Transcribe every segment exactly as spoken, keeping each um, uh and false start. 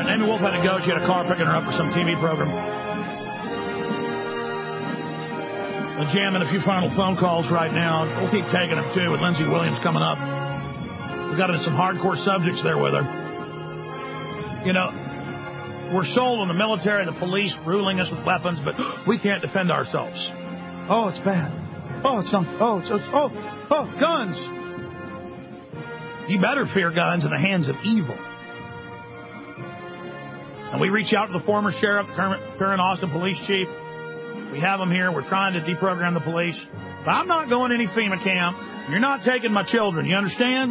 Uh, Amy Wolf had to go. She had a car picking her up for some T V program. I'm jamming a few final phone calls right now. We'll keep taking them, too, with Lindsey Williams coming up. We've got into some hardcore subjects there with her. You know, we're sold on the military, the police ruling us with weapons, but we can't defend ourselves. Oh, it's bad. Oh, it's not. Oh, it's, it's oh, oh, guns. You better fear guns in the hands of evil. And we reach out to the former sheriff, current, current Austin police chief. We have them here. We're trying to deprogram the police. But I'm not going to any FEMA camp. You're not taking my children. You understand?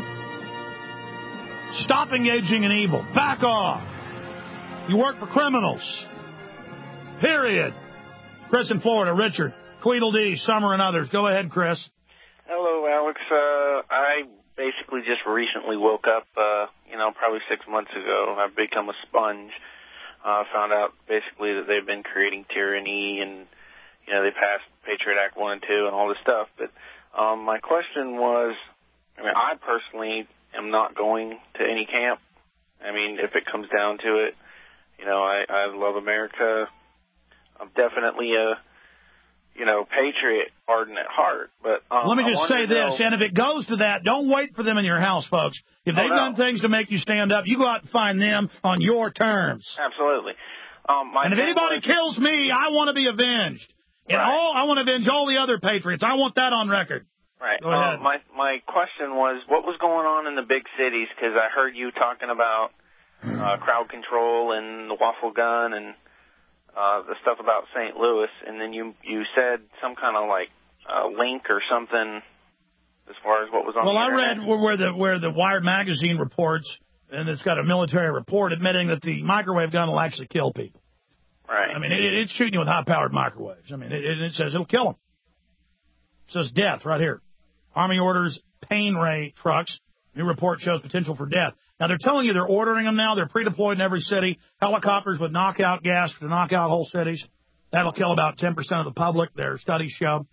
Stop engaging in evil. Back off. You work for criminals. Period. Chris in Florida. Richard. Tweedledee, Summer, and others. Go ahead, Chris. Hello, Alex. Uh, I basically just recently woke up, uh, you know, probably six months ago. I've become a sponge. I uh, found out basically that they've been creating tyranny and, you know, they passed Patriot Act one and two and all this stuff. But um, my question was, I mean, I personally am not going to any camp. I mean, if it comes down to it, you know, I, I love America. I'm definitely a, you know, patriot, ardent at heart. But um, let me just say this, and if it goes to that, don't wait for them in your house, folks. If they've oh, no. done things to make you stand up, you go out and find them on your terms. Absolutely. Um, my and if anybody was... kills me, I want to be avenged. And right. all I want to avenge all the other patriots. I want that on record. Right. Go ahead. Um, my my question was, what was going on in the big cities? Because I heard you talking about uh, crowd control and the waffle gun and uh, the stuff about Saint Louis, and then you you said some kind of like uh, link or something as far as what was on. Well, the I internet. read where the where the Wired magazine reports, and it's got a military report admitting that the microwave gun will actually kill people. Right. I mean, it, it's shooting you with high-powered microwaves. I mean, it, it says it'll kill them. It says death right here. Army orders pain ray trucks. New report shows potential for death. Now, they're telling you they're ordering them now. They're pre-deployed in every city. Helicopters with knockout gas to knock out whole cities. That'll kill about ten percent of the public, their studies show.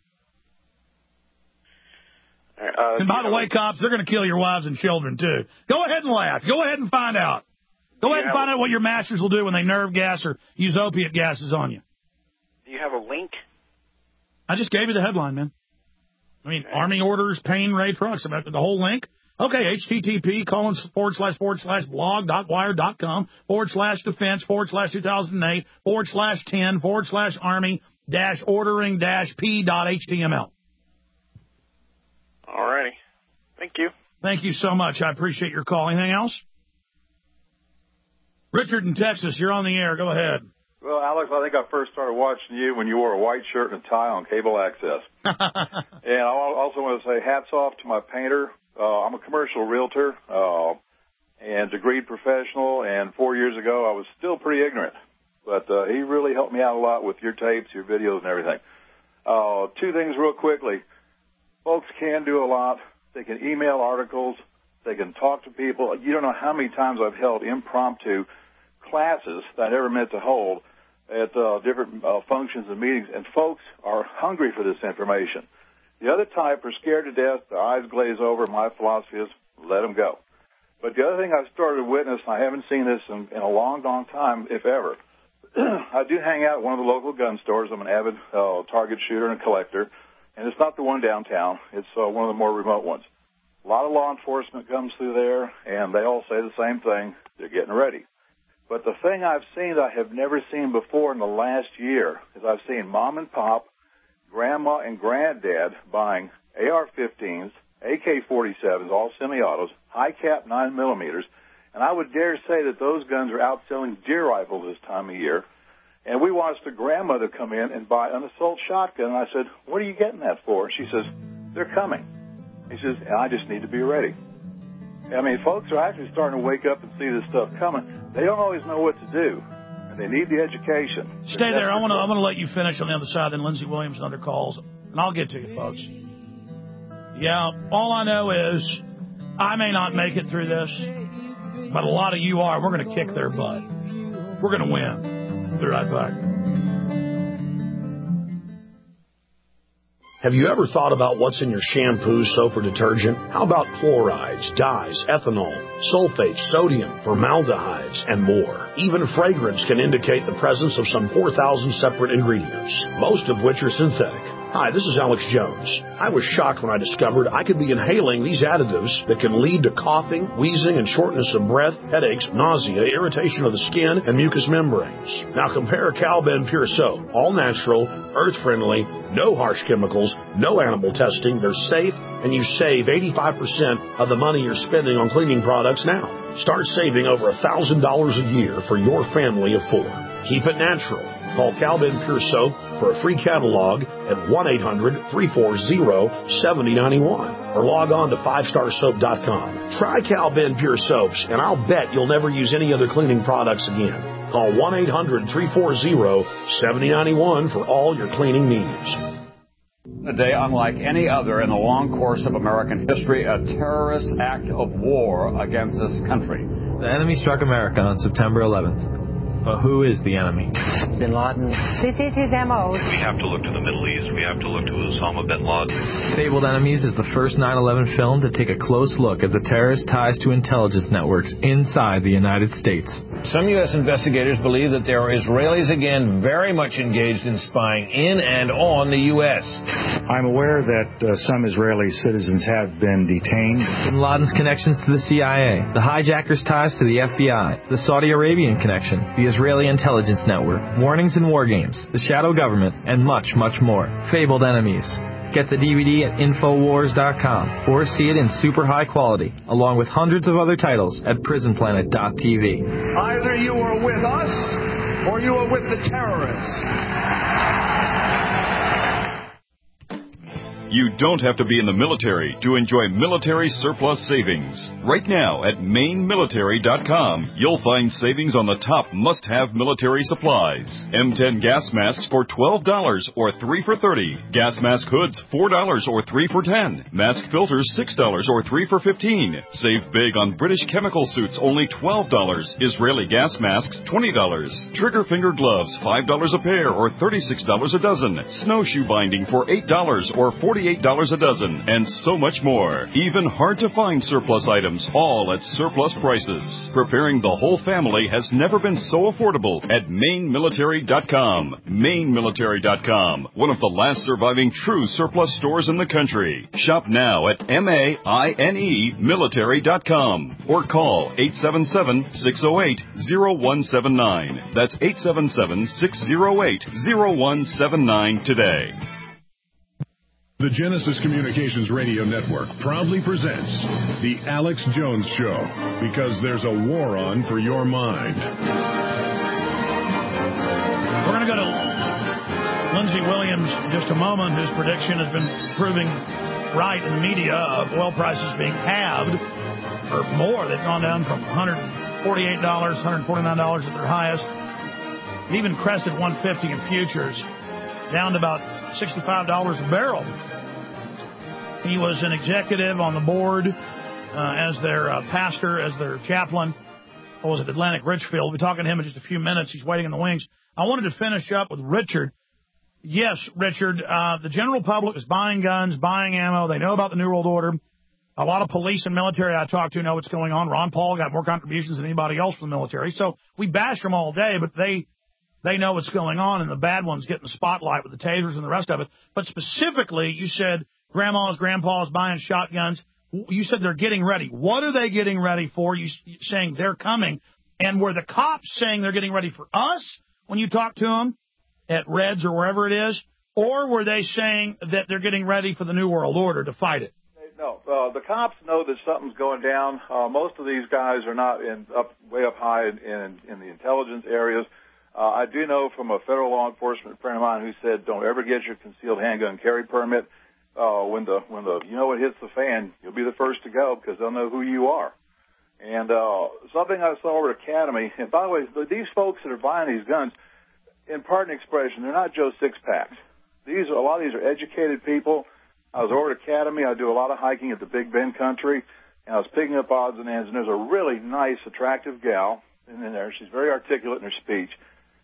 Uh, and by the way, cops, they're going to kill your wives and children, too. Go ahead and laugh. Go ahead and find out. Go ahead and find out what your masters will do when they nerve gas or use opiate gases on you. Do you have a link? I just gave you the headline, man. I mean, okay. Army orders pain ray trucks. About the whole link. Okay, H T T P colon forward slash forward slash blog dot wire dot com forward slash defense forward slash two thousand eight forward slash ten forward slash army dash ordering dash p dot html. All righty. Thank you. Thank you so much. I appreciate your call. Anything else? Richard in Texas, you're on the air. Go ahead. Well, Alex, I think I first started watching you when you wore a white shirt and a tie on cable access. And I also want to say hats off to my painter. Uh, I'm a commercial realtor uh, and degreed professional, and four years ago I was still pretty ignorant. But uh, he really helped me out a lot with your tapes, your videos, and everything. Uh, two things real quickly. Folks can do a lot. They can email articles. They can talk to people. You don't know how many times I've held impromptu classes that I never meant to hold at uh, different uh, functions and meetings, and folks are hungry for this information. The other type are scared to death, their eyes glaze over. My philosophy is let them go. But the other thing I've started to witness, and I haven't seen this in, in a long, long time, if ever, I do hang out at one of the local gun stores. I'm an avid uh, target shooter and collector, and it's not the one downtown. It's uh, one of the more remote ones. A lot of law enforcement comes through there, and they all say the same thing. They're getting ready. But the thing I've seen that I have never seen before in the last year is I've seen mom and pop, grandma and granddad buying A R fifteens, A K forty-sevens, all semi-autos, high-cap nine millimeters, and I would dare say that those guns are outselling deer rifles this time of year. And we watched a grandmother come in and buy an assault shotgun, and I said, what are you getting that for? And she says, they're coming. He says, and I just need to be ready. I mean, folks are actually starting to wake up and see this stuff coming. They don't always know what to do, and they need the education. Stay there. I want to. I want to let you finish on the other side. Then Lindsey Williams and other calls, and I'll get to you, folks. Yeah, all I know is I may not make it through this, but a lot of you are. We're going to kick their butt. We're going to win. Be right back. Have you ever thought about what's in your shampoo, soap, or detergent? How about chlorides, dyes, ethanol, sulfates, sodium, formaldehydes, and more? Even fragrance can indicate the presence of some four thousand separate ingredients, most of which are synthetic. Hi, this is Alex Jones. I was shocked when I discovered I could be inhaling these additives that can lead to coughing, wheezing, and shortness of breath, headaches, nausea, irritation of the skin, and mucous membranes. Now compare Cal-Ben Pure Soap. All natural, earth-friendly, no harsh chemicals, no animal testing. They're safe, and you save eighty-five percent of the money you're spending on cleaning products now. Start saving over one thousand dollars a year for your family of four. Keep it natural. Call Cal-Ben Pure Soap for a free catalog at one eight hundred, three four zero, seven zero nine one or log on to five star soap dot com. Try Cal-Ben Pure Soaps, and I'll bet you'll never use any other cleaning products again. Call one eight hundred, three four zero, seven zero nine one for all your cleaning needs. A day unlike any other in the long course of American history, a terrorist act of war against this country. The enemy struck America on September eleventh. But who is the enemy? Bin Laden. This is his M O. We have to look to the Middle East. We have to look to Osama bin Laden. Fabled Enemies is the first nine eleven film to take a close look at the terrorist ties to intelligence networks inside the United States. Some U S investigators believe that there are Israelis again very much engaged in spying in and on the U S. I'm aware that uh, some Israeli citizens have been detained. Bin Laden's connections to the C I A, the hijackers' ties to the F B I, the Saudi Arabian connection, the Israeli intelligence network, warnings and war games, the shadow government, and much, much more. Fabled Enemies. Get the D V D at Infowars dot com or see it in super high quality, along with hundreds of other titles at Prison Planet dot T V. Either you are with us or you are with the terrorists. You don't have to be in the military to enjoy military surplus savings. Right now at Maine Military dot com, you'll find savings on the top must-have military supplies. M ten gas masks for twelve dollars or three for thirty dollars. Gas mask hoods four dollars or three for ten dollars. Mask filters six dollars or three for fifteen dollars. Save big on British chemical suits, only twelve dollars. Israeli gas masks, twenty dollars. Trigger finger gloves, five dollars a pair or thirty-six dollars a dozen. Snowshoe binding for eight dollars or forty-eight dollars a dozen, and so much more. Even hard-to-find surplus items, all at surplus prices. Preparing the whole family has never been so affordable at Maine Military dot com. Maine Military dot com, one of the last surviving true surplus stores in the country. Shop now at M A I N E Military dot com or call eight seven seven, six oh eight, oh one seven nine. That's eight seven seven, six oh eight, oh one seven nine today. The Genesis Communications Radio Network proudly presents The Alex Jones Show, because there's a war on for your mind. We're going to go to Lindsey Williams in just a moment. His prediction has been proving right in the media of oil prices being halved or more. They've gone down from one hundred forty-eight dollars, one hundred forty-nine dollars at their highest. It even crested one hundred fifty dollars in futures, down to about sixty-five dollars a barrel. He was an executive on the board uh, as their uh, pastor, as their chaplain. What was it, Atlantic Richfield? We'll be talking to him in just a few minutes. He's waiting in the wings. I wanted to finish up with Richard. Yes, Richard, uh, the general public is buying guns, buying ammo. They know about the New World Order. A lot of police and military I talk to know what's going on. Ron Paul got more contributions than anybody else from the military. So we bash them all day, but they... They know what's going on, and the bad ones get in the spotlight with the tasers and the rest of it. But specifically, you said grandmas, grandpas buying shotguns. You said they're getting ready. What are they getting ready for? You saying they're coming. And were the cops saying they're getting ready for us when you talked to them at Reds or wherever it is? Or were they saying that they're getting ready for the New World Order to fight it? No, uh, the cops know that something's going down. Uh, most of these guys are not in up way up high in, in, in the intelligence areas. Uh, I do know from a federal law enforcement friend of mine who said, "Don't ever get your concealed handgun carry permit. Uh, when the when the you know it hits the fan, you'll be the first to go because they'll know who you are." And uh, something I saw over at Academy. And by the way, these folks that are buying these guns, in pardon expression, they're not Joe Six Packs. These are, a lot of these are educated people. I was over at Academy. I do a lot of hiking at the Big Bend country, and I was picking up odds and ends. And there's a really nice, attractive gal in there. She's very articulate in her speech.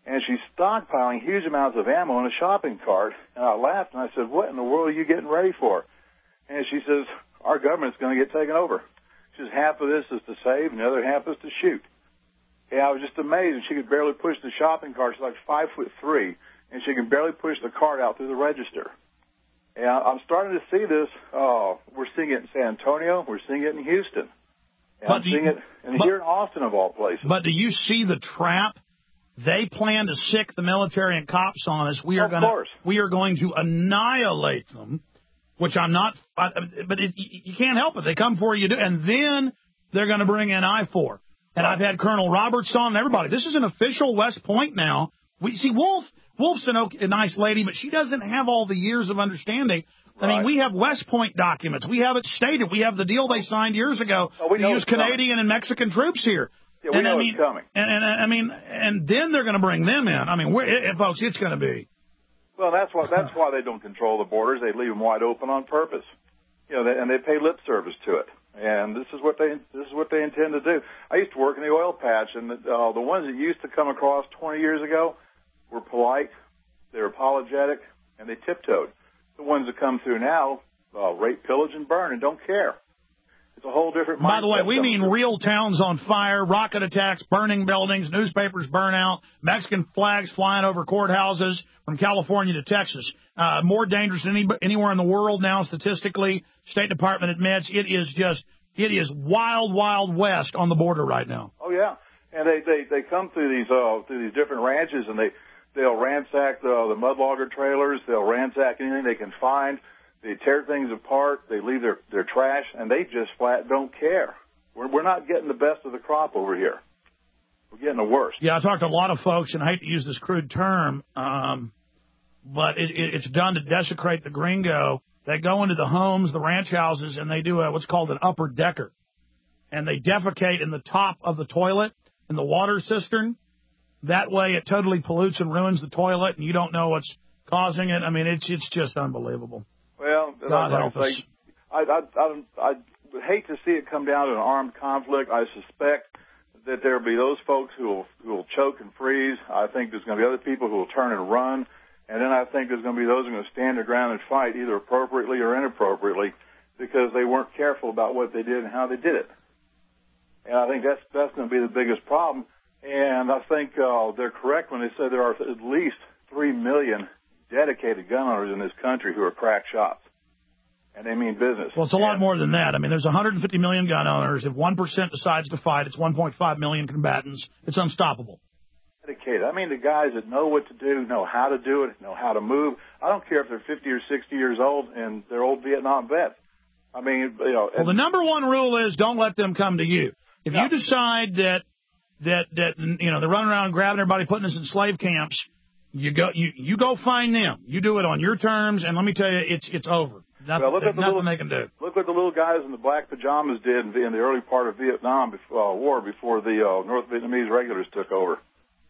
and she's stockpiling huge amounts of ammo in a shopping cart. And I laughed, and I said, what in the world are you getting ready for? And she says, our government's going to get taken over. She says, half of this is to save, and the other half is to shoot. And I was just amazed. And she could barely push the shopping cart. She's like five foot three, and she can barely push the cart out through the register. And I'm starting to see this. Oh, we're seeing it in San Antonio. We're seeing it in Houston. And I'm seeing it and here in Austin, of all places. But do you see the trap? They plan to sick the military and cops on us. We are going to we are going to annihilate them, which I'm not. But it, you can't help it. They come for you, and then they're going to bring in I four. And I've had Colonel Roberts on and everybody. This is an official West Point now. We see Wolf. Wolf's an okay, a nice lady, but she doesn't have all the years of understanding. Right. I mean, we have West Point documents. We have it stated. We have the deal they signed years ago oh, to use Canadian coming. and Mexican troops here. Yeah, we and, know I mean, it's coming. And, and I mean, and then they're going to bring them in. I mean, we're, it, folks, it's going to be. Well, that's why that's why they don't control the borders. They leave them wide open on purpose. You know, they, and they pay lip service to it. And this is what they this is what they intend to do. I used to work in the oil patch, and the, uh, the ones that used to come across twenty years ago were polite, they were apologetic, and they tiptoed. The ones that come through now uh, rape, pillage, and burn, and don't care. It's a whole different mindset. By the way, we mean through. Real towns on fire, rocket attacks, burning buildings, newspapers burn out, Mexican flags flying over courthouses from California to Texas. Uh, more dangerous than any, anywhere in the world now, statistically. State Department admits it is just, it is wild, wild west on the border right now. Oh, yeah. And they, they, they come through these, uh, through these different ranches, and they, they'll ransack the, the mudlogger trailers. They'll ransack anything they can find. They tear things apart. They leave their, their trash, and they just flat don't care. We're, we're not getting the best of the crop over here. We're getting the worst. Yeah, I talked to a lot of folks, and I hate to use this crude term, um, but it, it, it's done to desecrate the gringo. They go into the homes, the ranch houses, and they do a, what's called an upper decker. And they defecate in the top of the toilet, in the water cistern. That way it totally pollutes and ruins the toilet, and you don't know what's causing it. I mean, it's it's just unbelievable. Well, God help us. I, I, I, I would hate to see it come down to an armed conflict. I suspect that there will be those folks who will, who will choke and freeze. I think there's going to be other people who will turn and run. And then I think there's going to be those who are going to stand their ground and fight, either appropriately or inappropriately, because they weren't careful about what they did and how they did it. And I think that's that's going to be the biggest problem. And I think uh, they're correct when they say there are at least three million dedicated gun owners in this country who are crack shots. And they mean business. Well, it's a lot more than that. I mean, there's one hundred fifty million gun owners. If one percent decides to fight, it's one point five million combatants. It's unstoppable. Dedicated. I mean, the guys that know what to do, know how to do it, know how to move. I don't care if they're fifty or sixty years old and they're old Vietnam vets. I mean, you know. Well, the number one rule is don't let them come to you. If no. you decide that, that, that, you know, they're running around grabbing everybody, putting us in slave camps, you go, you, you go find them. You do it on your terms, and let me tell you, it's, it's over. Nothing, well, look there's at the nothing little, they can do. Look what the little guys in the black pajamas did in the, in the early part of Vietnam before, uh, War before the uh, North Vietnamese regulars took over.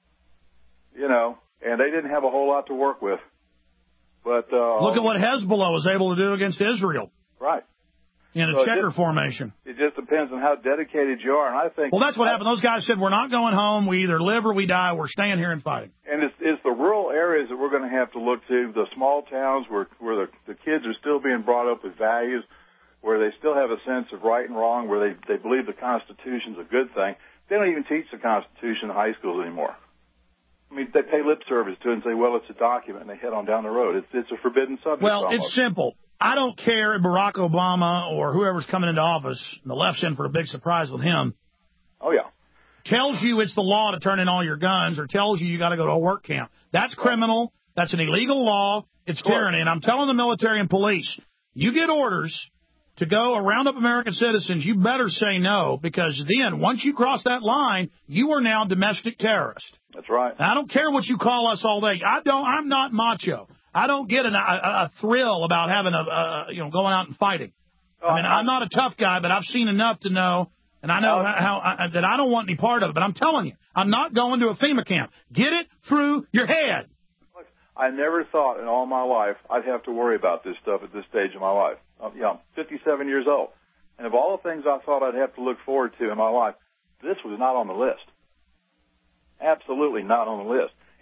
You know, and they didn't have a whole lot to work with. But uh, look at what Hezbollah was able to do against Israel. Right. In a so checker it just, formation. It just depends on how dedicated you are, and I think. Well, that's what happened. Those guys said, "We're not going home. We either live or we die. We're staying here and fighting." And it's, it's the rural areas that we're going to have to look to, the small towns where where the, the kids are still being brought up with values, where they still have a sense of right and wrong, where they they believe the Constitution's a good thing. They don't even teach the Constitution in high schools anymore. I mean, they pay lip service to it and say, well, it's a document, and they head on down the road. It's it's a forbidden subject. Well, almost. It's simple. I don't care if Barack Obama or whoever's coming into office, and the left's in for a big surprise with him. Oh, yeah. Tells you it's the law to turn in all your guns or tells you you got to go to a work camp. That's criminal. That's an illegal law. It's tyranny. And I'm telling the military and police, you get orders to go round up American citizens, you better say no, because then once you cross that line, you are now domestic terrorist. That's right. And I don't care what you call us all day. I don't. I'm not macho. I don't get an, a, a thrill about having a, a you know going out and fighting. Oh, I mean, I'm not a tough guy, but I've seen enough to know, and I know how, how I, that I don't want any part of it. But I'm telling you, I'm not going to a FEMA camp. Get it through your head. I never thought in all my life I'd have to worry about this stuff at this stage of my life. I'm, you know, I'm fifty-seven years old, and of all the things I thought I'd have to look forward to in my life, this was not on the list. Absolutely not on the list.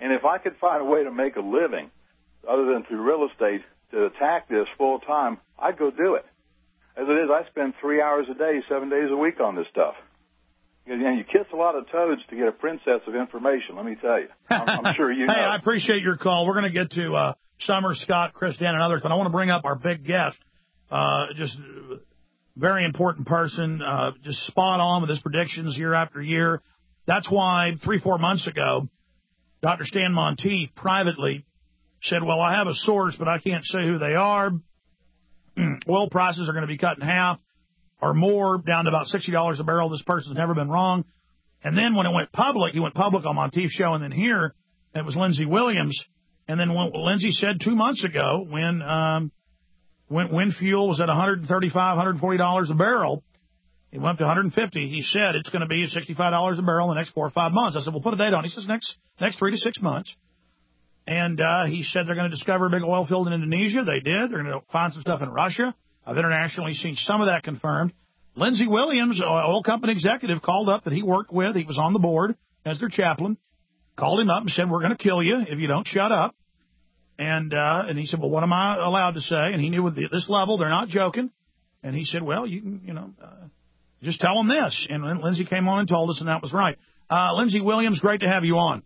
And if I could find a way to make a living other than through real estate to attack this full time, I'd go do it. As it is, I spend three hours a day, seven days a week on this stuff. And you kiss a lot of toads to get a princess of information, let me tell you. I'm, I'm sure you know. Hey, I appreciate your call. We're going to get to uh, Summer, Scott, Chris, Dan, and others, but I want to bring up our big guest, uh, just very important person, uh, just spot on with his predictions year after year. That's why three, four months ago, Doctor Stan Monteith privately said, well, I have a source, but I can't say who they are. Oil prices are going to be cut in half or more, down to about sixty dollars a barrel. This person's never been wrong. And then when it went public, he went public on Monteith's show, and then here it was Lindsey Williams. And then when Lindsey said two months ago when um, when, when fuel was at one thirty-five, one forty dollars a barrel, it went up to one fifty. He said it's going to be sixty-five dollars a barrel in the next four or five months. I said, well, put a date on it. He says next next three to six months. And uh, he said they're going to discover a big oil field in Indonesia. They did. They're going to find some stuff in Russia. I've internationally seen some of that confirmed. Lindsey Williams, oil company executive, called up that he worked with. He was on the board as their chaplain. Called him up and said, we're going to kill you if you don't shut up. And uh, and he said, well, what am I allowed to say? And he knew at this level they're not joking. And he said, well, you can, you know, uh, just tell them this. And Lindsey came on and told us, and that was right. Uh, Lindsey Williams, great to have you on.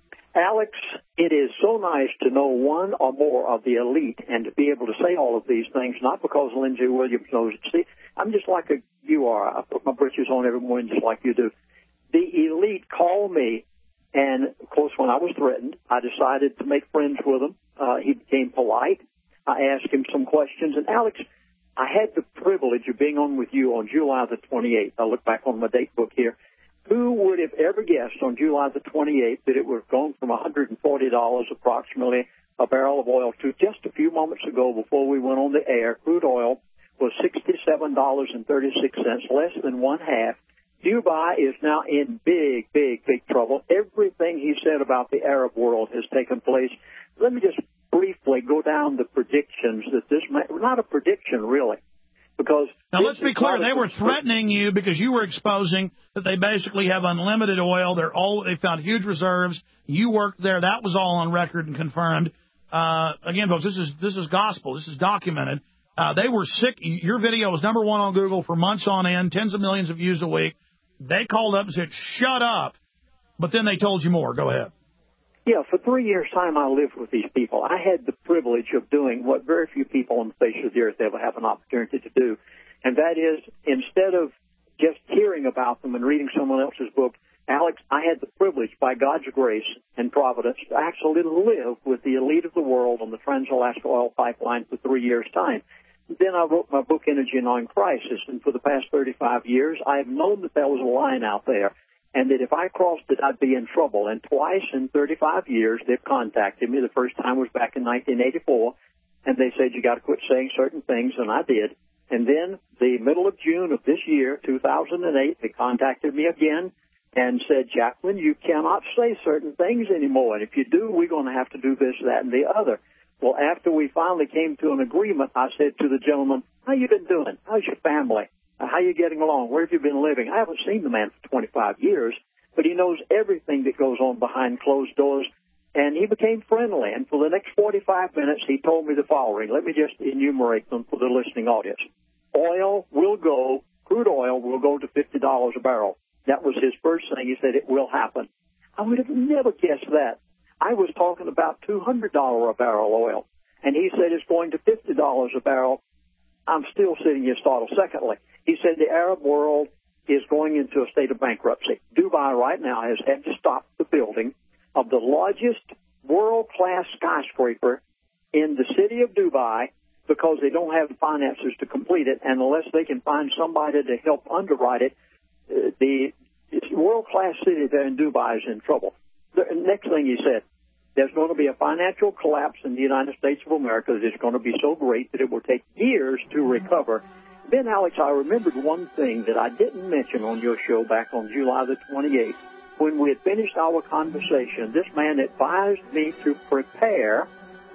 Alex, it is so nice to know one or more of the elite and to be able to say all of these things, not because Lindsey Williams knows it. See, I'm just like a, you are. I put my britches on every morning just like you do. The elite call me, and, of course, when I was threatened, I decided to make friends with him. Uh, he became polite. I asked him some questions. And, Alex, I had the privilege of being on with you on July the twenty-eighth. I look back on my date book here. Who would have ever guessed on July the twenty-eighth that it would have gone from one hundred forty dollars approximately a barrel of oil to just a few moments ago before we went on the air, crude oil was sixty-seven dollars and thirty-six cents, less than one half. Dubai is now in big, big, big trouble. Everything he said about the Arab world has taken place. Let me just briefly go down the predictions that this may, not a prediction really. Because now, let's be clear. They were threatening you because you were exposing that they basically have unlimited oil. They're all they found huge reserves. You worked there. That was all on record and confirmed. Uh, again, folks, this is this is gospel. This is documented. Uh, they were sick. Your video was number one on Google for months on end, tens of millions of views a week. They called up and said, "Shut up," but then they told you more. Go ahead. Yeah, for three years' time I lived with these people. I had the privilege of doing what very few people on the face of the earth ever have an opportunity to do, and that is instead of just hearing about them and reading someone else's book, Alex, I had the privilege, by God's grace and providence, to actually live with the elite of the world on the Trans-Alaska Oil Pipeline for three years' time. Then I wrote my book, Energy and On Crisis, and for the past thirty-five years, I have known that there was a line out there, and that if I crossed it, I'd be in trouble. And twice in thirty-five years, they've contacted me. The first time was back in nineteen eighty-four, and they said, you got to quit saying certain things, and I did. And then the middle of June of this year, two thousand eight, they contacted me again and said, Jacqueline, you cannot say certain things anymore, and if you do, we're going to have to do this, that, and the other. Well, after we finally came to an agreement, I said to the gentleman, how you been doing? How's your family? How you getting along? Where have you been living? I haven't seen the man for twenty-five years, but he knows everything that goes on behind closed doors, and he became friendly. And for the next forty-five minutes, he told me the following. Let me just enumerate them for the listening audience. Oil will go, crude oil will go to fifty dollars a barrel. That was his first thing. He said it will happen. I would have never guessed that. I was talking about two hundred dollars a barrel oil, and he said it's going to fifty dollars a barrel. I'm still sitting here startled. Secondly, he said the Arab world is going into a state of bankruptcy. Dubai right now has had to stop the building of the largest world-class skyscraper in the city of Dubai because they don't have the finances to complete it, and unless they can find somebody to help underwrite it, uh, the world-class city there in Dubai is in trouble. The next thing he said, there's going to be a financial collapse in the United States of America that is going to be so great that it will take years to recover. Then, Alex, I remembered one thing that I didn't mention on your show back on July the twenty-eighth. When we had finished our conversation, this man advised me to prepare,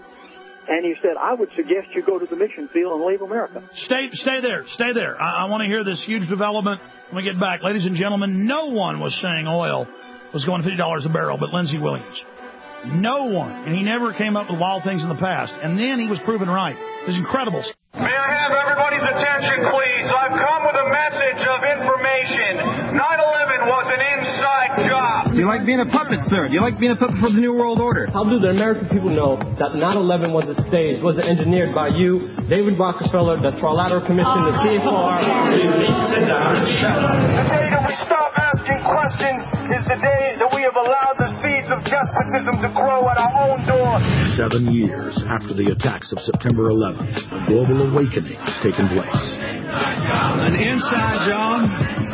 and he said, I would suggest you go to the mission field and leave America. Stay stay there. Stay there. I, I want to hear this huge development when we get back. Ladies and gentlemen, no one was saying oil was going to fifty dollars a barrel but Lindsey Williams. No one. And he never came up with wild things in the past. And then he was proven right. It was incredible. May I have everybody's attention, please? I've come with a message of information. nine eleven was an inside job. Do you like being a puppet, sir? Do you like being a puppet for the New World Order? How do the American people know that nine eleven was a stage, was engineered by you, David Rockefeller, the Trilateral Commission, the C F R? Sit down and shut up. The day that we stop asking questions is the day that we have allowed the seeds of despotism to grow at our own door. Seven years after the attacks of September eleventh, a global awakening has taken place. An inside job?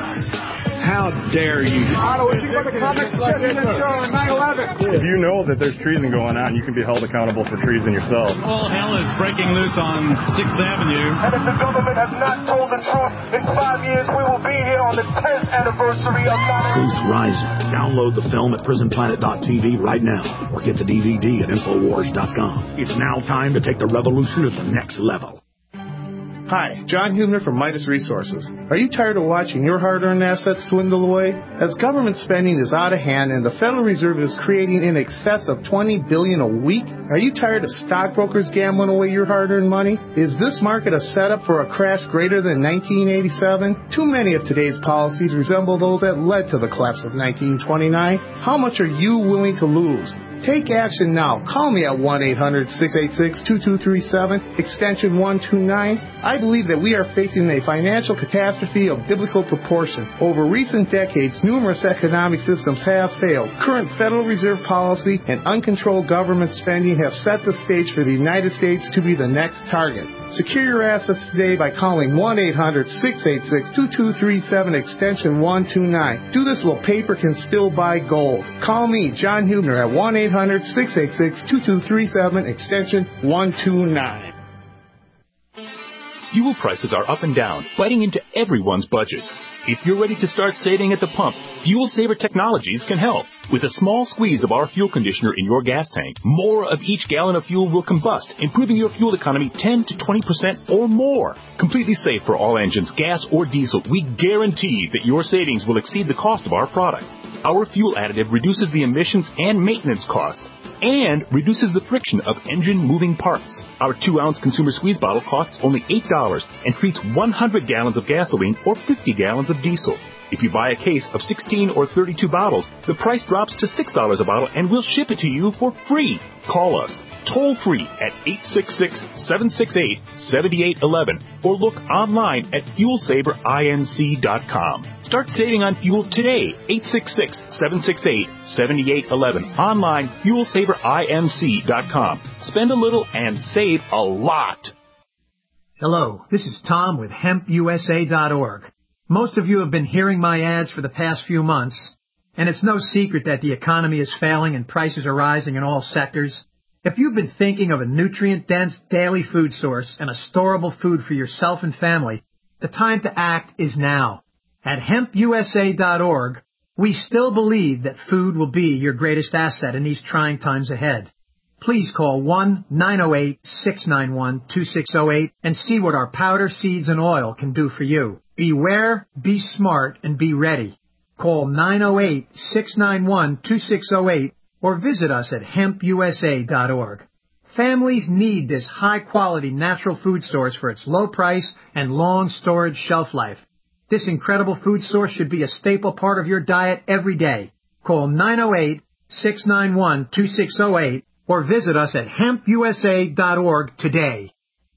How dare you? Otto, if you want to comment section and show on nine eleven. If you know that there's treason going on, you can be held accountable for treason yourself. All hell is breaking loose on sixth Avenue. And if the government has not told the truth, in five years we will be here on the tenth anniversary of nine eleven. Truth Rising. Download the film at prison planet dot t v right now or get the D V D at infowars dot com. It's now time to take the revolution to the next level. Hi, John Hubner from Midas Resources. Are you tired of watching your hard-earned assets dwindle away? As government spending is out of hand and the Federal Reserve is creating in excess of twenty billion dollars a week, are you tired of stockbrokers gambling away your hard-earned money? Is this market a setup for a crash greater than nineteen eighty-seven? Too many of today's policies resemble those that led to the collapse of nineteen twenty-nine. How much are you willing to lose? Take action now. Call me at one eight hundred six eight six two two three seven, extension one two nine. I believe that we are facing a financial catastrophe of biblical proportion. Over recent decades, numerous economic systems have failed. Current Federal Reserve policy and uncontrolled government spending have set the stage for the United States to be the next target. Secure your assets today by calling one eight hundred six eight six two two three seven, extension one two nine. Do this while paper can still buy gold. Call me, John Hubner, at one eight hundred six eight six two two three seven, extension one two nine. Fuel prices are up and down, biting into everyone's budget. If you're ready to start saving at the pump, Fuel Saver Technologies can help. With a small squeeze of our fuel conditioner in your gas tank, more of each gallon of fuel will combust, improving your fuel economy ten to twenty percent or more. Completely safe for all engines, gas or diesel, we guarantee that your savings will exceed the cost of our product. Our fuel additive reduces the emissions and maintenance costs and reduces the friction of engine-moving parts. Our two-ounce consumer squeeze bottle costs only eight dollars and treats one hundred gallons of gasoline or fifty gallons of diesel. If you buy a case of sixteen or thirty-two bottles, the price drops to six dollars a bottle and we'll ship it to you for free. Call us toll-free at eight six six, seven six eight, seven eight one one or look online at fuel saver inc dot com. Start saving on fuel today. eight six six, seven six eight, seven eight one one. Online, fuel saver inc dot com. Spend a little and save a lot. Hello, this is Tom with hemp u s a dot org. Most of you have been hearing my ads for the past few months, and it's no secret that the economy is failing and prices are rising in all sectors. If you've been thinking of a nutrient-dense daily food source and a storable food for yourself and family, the time to act is now. At hemp u s a dot org, we still believe that food will be your greatest asset in these trying times ahead. Please call one nine zero eight, six nine one, two six zero eight and see what our powder, seeds, and oil can do for you. Beware, be smart, and be ready. Call nine zero eight, six nine one, two six zero eight or visit us at hemp u s a dot org. Families need this high-quality natural food source for its low price and long storage shelf life. This incredible food source should be a staple part of your diet every day. Call nine zero eight, six nine one, two six zero eight or visit us at hemp u s a dot org today.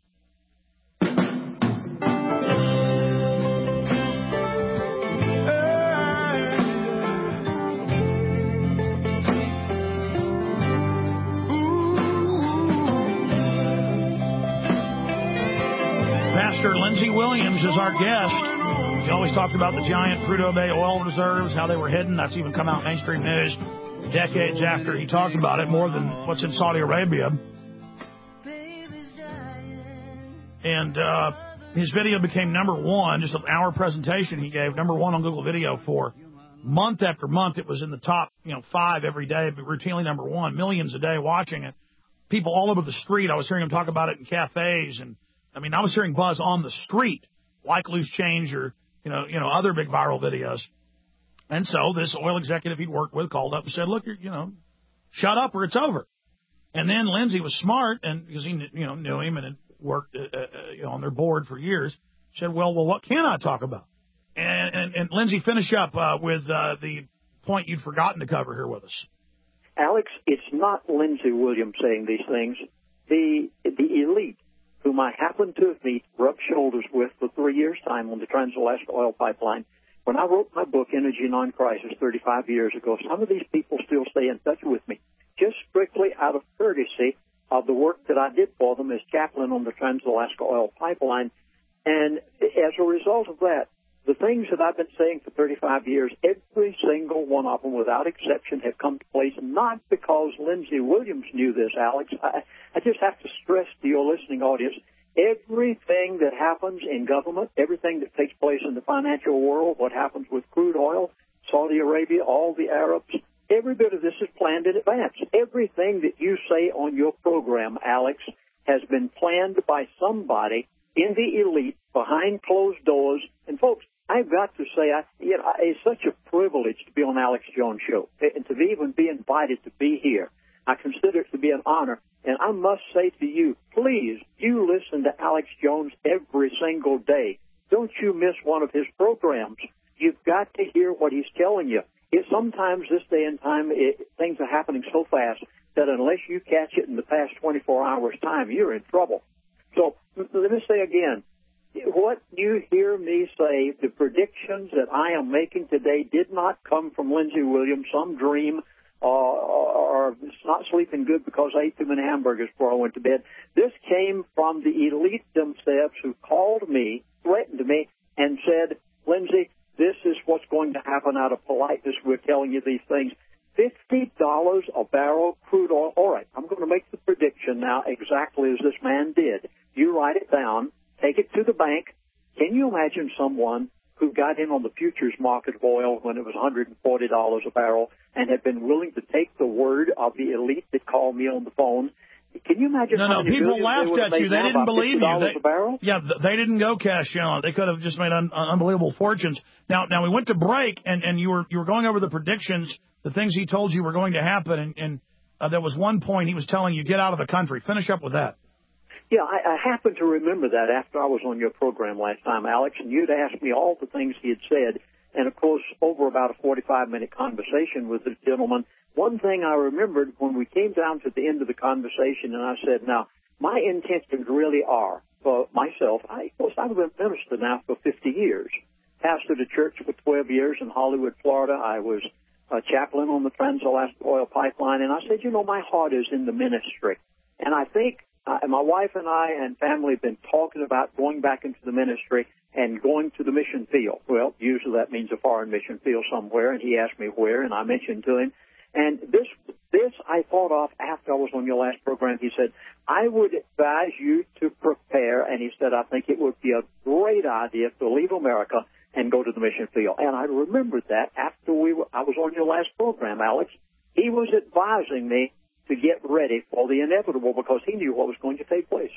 Pastor Lindsey Williams is our guest. He always talked about the giant Prudhoe Bay oil reserves, how they were hidden. That's even come out in mainstream news decades after he talked about it, more than what's in Saudi Arabia. And uh, his video became number one, just an hour presentation he gave, number one on Google Video for month after month. It was in the top, you know, five every day, but routinely number one, millions a day watching it. People all over the street. I was hearing him talk about it in cafes, and I mean, I was hearing buzz on the street, like Loose Change or, you know, you know, other big viral videos. And so this oil executive he'd worked with called up and said, look, you're, you know, shut up or it's over. And then Lindsey was smart, and because he you know knew him and had worked uh, uh, you know, on their board for years, said, well, well, what can I talk about? And, and, and Lindsey, finish up uh, with uh, the point you'd forgotten to cover here with us. Alex, it's not Lindsey Williams saying these things. The the elite, whom I happened to have met, rubbed shoulders with for three years' time on the Trans-Alaska Oil Pipeline. When I wrote my book, Energy Non-Crisis, thirty-five years ago, some of these people still stay in touch with me, just strictly out of courtesy of the work that I did for them as chaplain on the Trans-Alaska Oil Pipeline. And as a result of that, the things that I've been saying for thirty-five years, every single one of them, without exception, have come to place, not because Lindsey Williams knew this, Alex. I, I just have to stress to your listening audience, everything that happens in government, everything that takes place in the financial world, what happens with crude oil, Saudi Arabia, all the Arabs, every bit of this is planned in advance. Everything that you say on your program, Alex, has been planned by somebody in the elite behind closed doors. And, folks, I've got to say, I, you know, it's such a privilege to be on Alex Jones' show and to even be invited to be here. I consider it to be an honor. And I must say to you, please, you listen to Alex Jones every single day. Don't you miss one of his programs. You've got to hear what he's telling you. It, sometimes this day and time, it, things are happening so fast that unless you catch it in the past twenty-four hours' time, you're in trouble. So let me say again, what you hear me say, the predictions that I am making today did not come from Lindsey Williams, some dream, uh, or not sleeping good because I ate too many hamburgers before I went to bed. This came from the elite themselves who called me, threatened me, and said, Lindsey, this is what's going to happen out of politeness. We're telling you these things. fifty dollars a barrel crude oil. All right, I'm going to make the prediction now exactly as this man did. You write it down, take it to the bank. Can you imagine someone who got in on the futures market of oil when it was one hundred forty dollars a barrel and had been willing to take the word of the elite that called me on the phone? Can you imagine no, how no, many people billions laughed they would have at you. made They now didn't about believe fifty dollars you. They, a barrel? yeah, they didn't go cash in on it. They could have just made un, unbelievable fortunes. Now, now we went to break, and, and you were you were going over the predictions, the things he told you were going to happen, and, and uh, there was one point he was telling you, get out of the country. Finish up with that. Yeah, I, I happen to remember that after I was on your program last time, Alex, and you'd asked me all the things he had said. And, of course, over about a forty-five minute conversation with the gentleman, one thing I remembered when we came down to the end of the conversation, and I said, now, my intentions really are, for myself, I, of course, I've been a minister now for fifty years, pastored a church for twelve years in Hollywood, Florida. I was a chaplain on the Trans-Alaska Oil Pipeline, and I said, you know, my heart is in the ministry. And I think uh, my wife and I and family have been talking about going back into the ministry and going to the mission field. Well, usually that means a foreign mission field somewhere, and he asked me where, and I mentioned to him. And this, this I thought of after I was on your last program. He said, I would advise you to prepare, and he said, I think it would be a great idea to leave America and go to the mission field. And I remembered that after we were, I was on your last program, Alex. He was advising me to get ready for the inevitable because he knew what was going to take place.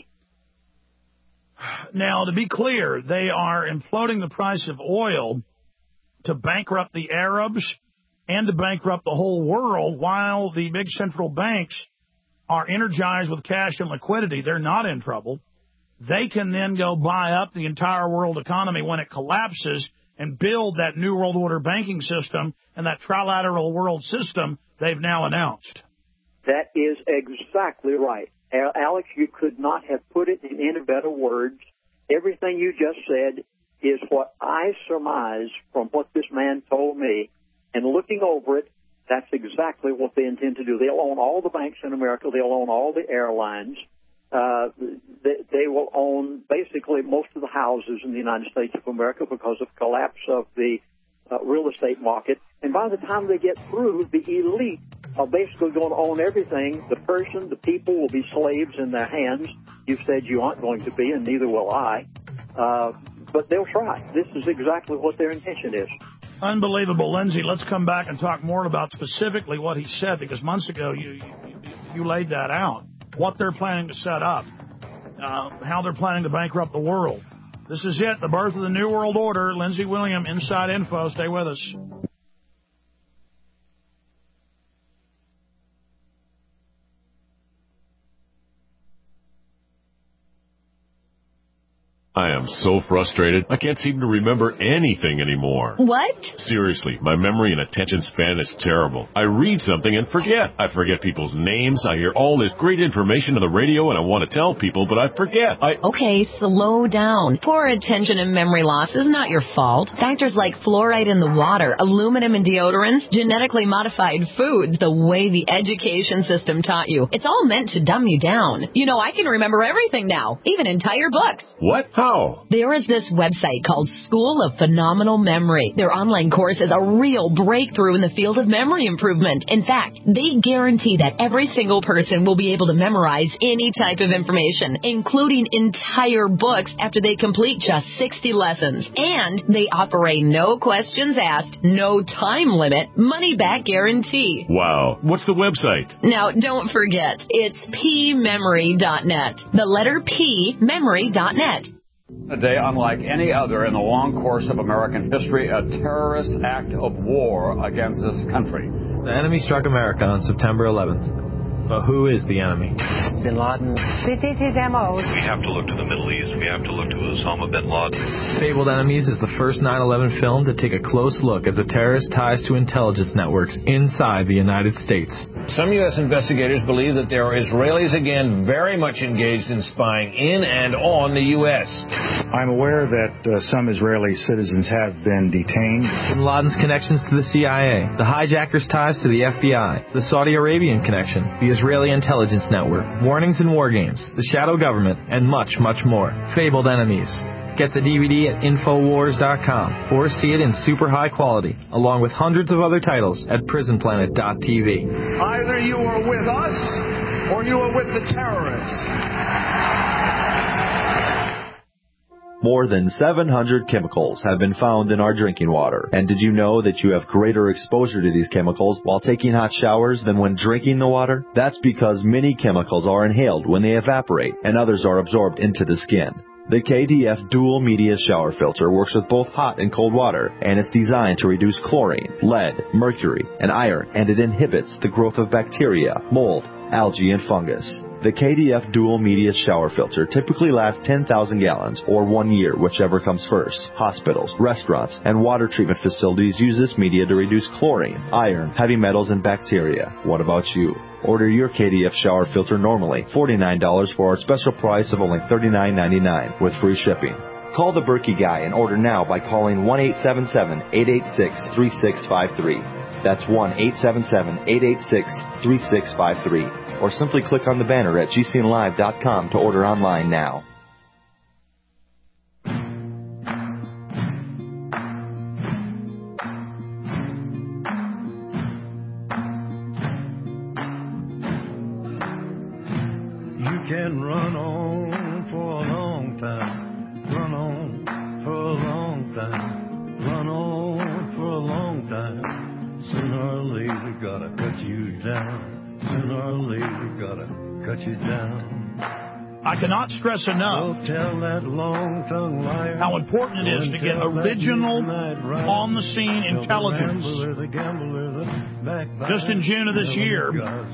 Now, to be clear, they are imploding the price of oil to bankrupt the Arabs and to bankrupt the whole world while the big central banks are energized with cash and liquidity. They're not in trouble. They can then go buy up the entire world economy when it collapses and build that new world order banking system and that trilateral world system they've now announced. That is exactly right. Alex, you could not have put it in any better words. Everything you just said is what I surmise from what this man told me. And looking over it, that's exactly what they intend to do. They'll own all the banks in America. They'll own all the airlines. Uh, they, they will own basically most of the houses in the United States of America because of collapse of the uh, real estate market. And by the time they get through, the elite are basically going to own everything. The person, the people will be slaves in their hands. You've said you aren't going to be, and neither will I. Uh, but they'll try. This is exactly what their intention is. Unbelievable. Lindsey, let's come back and talk more about specifically what he said, because months ago you, you, you laid that out, what they're planning to set up, uh, how they're planning to bankrupt the world. This is it, the birth of the New World Order. Lindsey Williams, Inside Info. Stay with us. I am so frustrated. I can't seem to remember anything anymore. What? Seriously, my memory and attention span is terrible. I read something and forget. I forget people's names. I hear all this great information on the radio and I want to tell people, but I forget. I... Okay, slow down. Poor attention and memory loss is not your fault. Factors like fluoride in the water, aluminum in deodorants, genetically modified foods, the way the education system taught you. It's all meant to dumb you down. You know, I can remember everything now, even entire books. What? How? There is this website called School of Phenomenal Memory. Their online course is a real breakthrough in the field of memory improvement. In fact, they guarantee that every single person will be able to memorize any type of information, including entire books, after they complete just sixty lessons. And they offer a no questions asked, no time limit, money-back guarantee. Wow. What's the website? Now, don't forget, it's p memory dot net. The letter P, memory dot net. A day unlike any other in the long course of American history, a terrorist act of war against this country. The enemy struck America on September eleventh. But who is the enemy? Bin Laden. This is his M O. We have to look to the Middle East. We have to look to Osama bin Laden. Fabled Enemies is the first nine eleven film to take a close look at the terrorist ties to intelligence networks inside the United States. Some U S investigators believe that there are Israelis again very much engaged in spying in and on the U S. I'm aware that uh, some Israeli citizens have been detained. Bin Laden's connections to the C I A, the hijackers' ties to the F B I, the Saudi Arabian connection, the Israeli intelligence network, warnings and war games, the shadow government, and much, much more. Fabled Enemies. Get the D V D at Infowars dot com or see it in super high quality, along with hundreds of other titles at Prison Planet dot T V. Either you are with us or you are with the terrorists. More than seven hundred chemicals have been found in our drinking water. And did you know that you have greater exposure to these chemicals while taking hot showers than when drinking the water? That's because many chemicals are inhaled when they evaporate, and others are absorbed into the skin. The K D F Dual Media Shower Filter works with both hot and cold water, and it's designed to reduce chlorine, lead, mercury, and iron, and it inhibits the growth of bacteria, mold, algae, and fungus. The K D F Dual Media Shower Filter typically lasts ten thousand gallons, or one year, whichever comes first. Hospitals, restaurants, and water treatment facilities use this media to reduce chlorine, iron, heavy metals, and bacteria. What about you? Order your K D F shower filter normally, forty-nine dollars, for our special price of only thirty-nine ninety-nine with free shipping. Call the Berkey Guy and order now by calling one eight seven seven, eight eight six, three six five three. That's one eight seven seven, eight eight six, three six five three. Or simply click on the banner at G C N live dot com to order online now. You can run on for a long time, run on for a long time, run on for a long time. Sooner or later, gotta cut you down. Sooner or later, gotta cut you down. I cannot stress enough how important it is to get original, on-the-scene intelligence. Just in June of this year,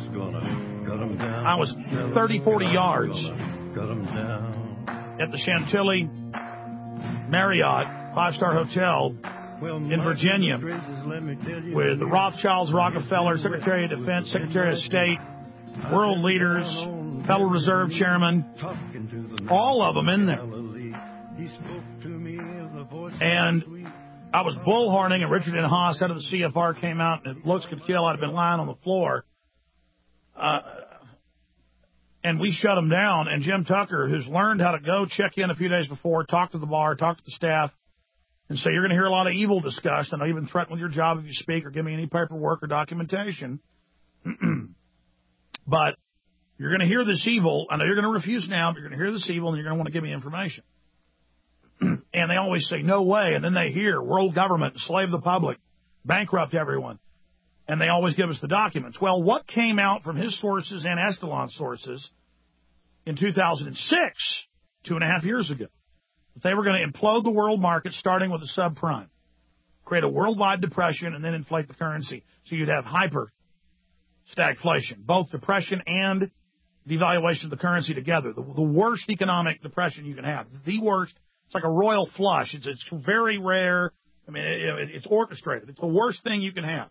I was thirty, forty yards at the Chantilly Marriott five-star hotel in Virginia with the Rothschilds, Rockefeller, Secretary of Defense, Secretary of State, world leaders, Federal Reserve Chairman, all of them in there. And I was bullhorning, and Richard N. Haas, head of the C F R, came out, and looks could kill. I'd been lying on the floor. Uh, and we shut him down. And Jim Tucker, who's learned how to go check in a few days before, talk to the bar, talk to the staff, and say, you're going to hear a lot of evil discussed, and I'll even threaten with your job if you speak or give me any paperwork or documentation. But you're going to hear this evil. I know you're going to refuse now, but you're going to hear this evil, and you're going to want to give me information. And they always say, no way. And then they hear world government, enslave the public, bankrupt everyone. And they always give us the documents. Well, what came out from his sources and Estalon's sources in two thousand six, two and a half years ago, that they were going to implode the world market starting with the subprime, create a worldwide depression, and then inflate the currency. So you'd have hyper stagflation, both depression and devaluation of the currency together. The, the worst economic depression you can have, the worst It's like a royal flush. It's it's very rare. I mean, it, it, it's orchestrated. It's the worst thing you can have.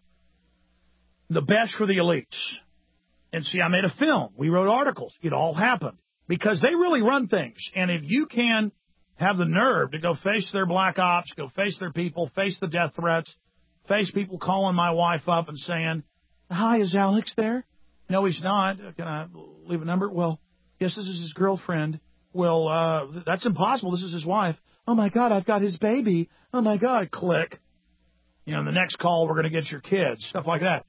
The best for the elites. And see, I made a film. We wrote articles. It all happened because they really run things. And if you can have the nerve to go face their black ops, go face their people, face the death threats, face people calling my wife up and saying, "Hi, is Alex there?" "No, he's not. Can I leave a number?" "Well, yes, this is his girlfriend." "Well, uh, that's impossible. This is his wife." "Oh, my God, I've got his baby." "Oh, my God." Click. You know, the next call, "We're going to get your kids." Stuff like that.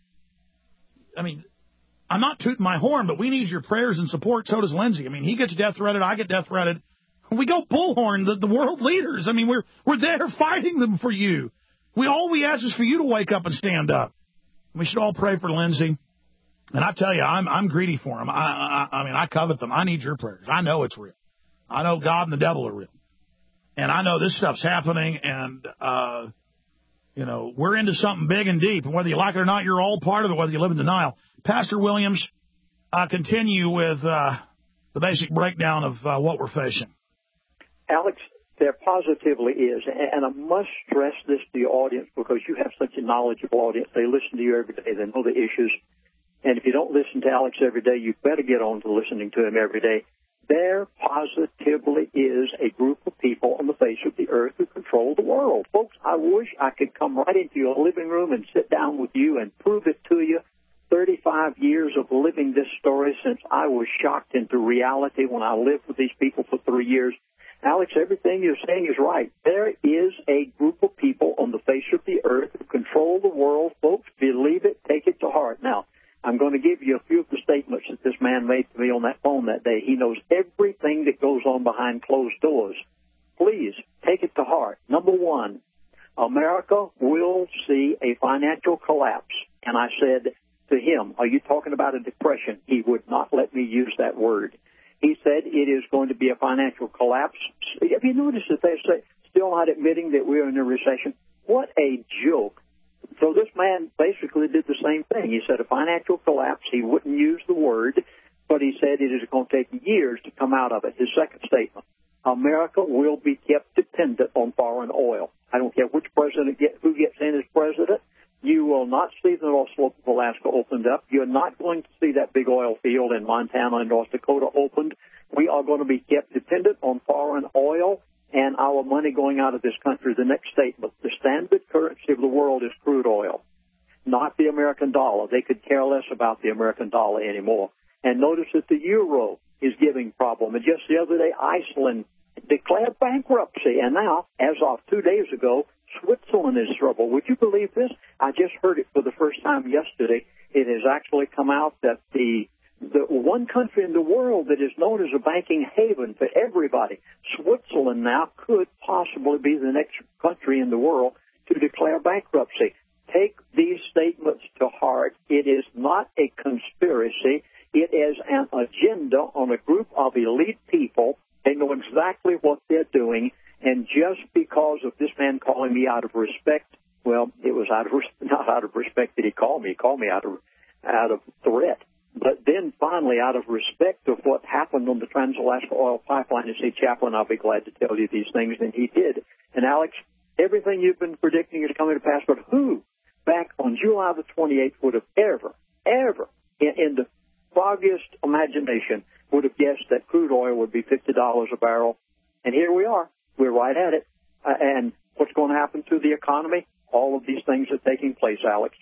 I mean, I'm not tooting my horn, but we need your prayers and support. So does Lindsay. I mean, he gets death threatened. I get death threatened. We go bullhorn the, the world leaders. I mean, we're we're there fighting them for you. We all we ask is for you to wake up and stand up. We should all pray for Lindsay. And I tell you, I'm I'm greedy for him. I, I I mean, I covet them. I need your prayers. I know it's real. I know God and the devil are real. And I know this stuff's happening. And uh, you know, we're into something big and deep. And whether you like it or not, you're all part of it. Whether you live in denial. Pastor Williams, uh, continue with uh, the basic breakdown of uh, what we're facing. Alex, there positively is, and I must stress this to your audience because you have such a knowledgeable audience. They listen to you every day. They know the issues. And if you don't listen to Alex every day, you better get on to listening to him every day. There positively is a group of people on the face of the earth who control the world. Folks, I wish I could come right into your living room and sit down with you and prove it to you. thirty-five years of living this story since I was shocked into reality when I lived with these people for three years. Alex, everything you're saying is right. There is a group of people on the face of the earth who control the world. Folks, believe it, take it to heart. Now, I'm going to give you a few of the statements that this man made to me on that phone that day. He knows everything that goes on behind closed doors. Please, take it to heart. Number one, America will see a financial collapse. And I said to him, "Are you talking about a depression?" He would not let me use that word. He said it is going to be a financial collapse. Have you noticed that they're still not admitting that we're in a recession? What a joke. So this man basically did the same thing. He said a financial collapse. He wouldn't use the word, but he said it is going to take years to come out of it. His second statement, America will be kept dependent on foreign oil. I don't care which president get, who gets in as president. You will not see the North Slope of Alaska opened up. You're not going to see that big oil field in Montana and North Dakota opened. We are going to be kept dependent on foreign oil and our money going out of this country. The next statement, the standard currency of the world is crude oil, not the American dollar. They could care less about the American dollar anymore. And notice that the euro is giving problem. And just the other day, Iceland declared bankruptcy. And now, as of two days ago, Switzerland is in trouble. Would you believe this? I just heard it for the first time yesterday. It has actually come out that the the one country in the world that is known as a banking haven for everybody, Switzerland now could possibly be the next country in the world to declare bankruptcy. Take these statements to heart. It is not a conspiracy. It is an agenda on a group of elite people. They know exactly what they're doing. And just because of this man calling me out of respect, well, it was out of not out of respect that he called me. He called me out of out of threat. But then finally, out of respect of what happened on the Trans-Alaska Oil Pipeline, he said, "Chaplain, I'll be glad to tell you these things." And he did. And Alex, everything you've been predicting is coming to pass. But who, back on July the twenty-eighth, would have ever, ever, in, in the foggiest imagination, would have guessed that crude oil would be fifty dollars a barrel? And here we are. We're right at it. Uh, and what's going to happen to the economy? All of these things are taking place, Alex.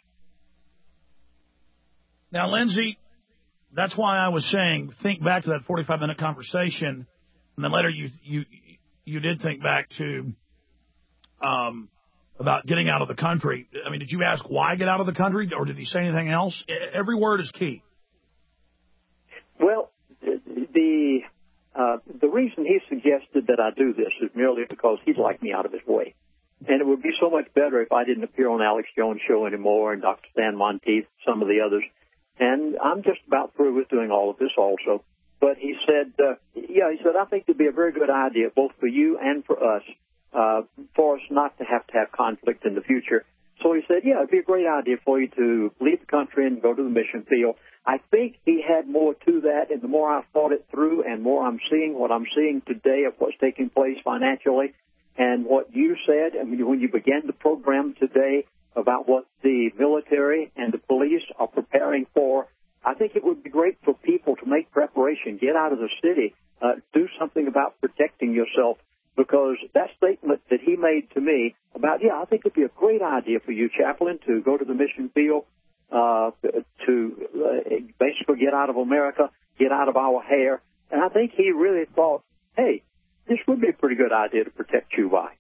Now, Lindsay, that's why I was saying, think back to that forty-five minute conversation, and then later you you you did think back to um, about getting out of the country. I mean, did you ask why get out of the country, or did he say anything else? Every word is key. Well, the uh, the reason he suggested that I do this is merely because he'd like me out of his way. And it would be so much better if I didn't appear on Alex Jones' show anymore and Doctor Stan Monteith, some of the others. And I'm just about through with doing all of this also. But he said, uh, yeah, he said, I think it would be a very good idea, both for you and for us, uh, for us not to have to have conflict in the future. So he said, yeah, it'd be a great idea for you to leave the country and go to the mission field. I think he had more to that, and the more I thought it through and more I'm seeing what I'm seeing today of what's taking place financially and what you said, I mean, when you began the program today about what the military and the police are preparing for, I think it would be great for people to make preparation, get out of the city, uh, do something about protecting yourself, because that statement that he made to me about, yeah, I think it would be a great idea for you, Chaplain, to go to the mission field, uh, to uh, basically get out of America, get out of our hair. And I think he really thought, hey, this would be a pretty good idea to protect you by.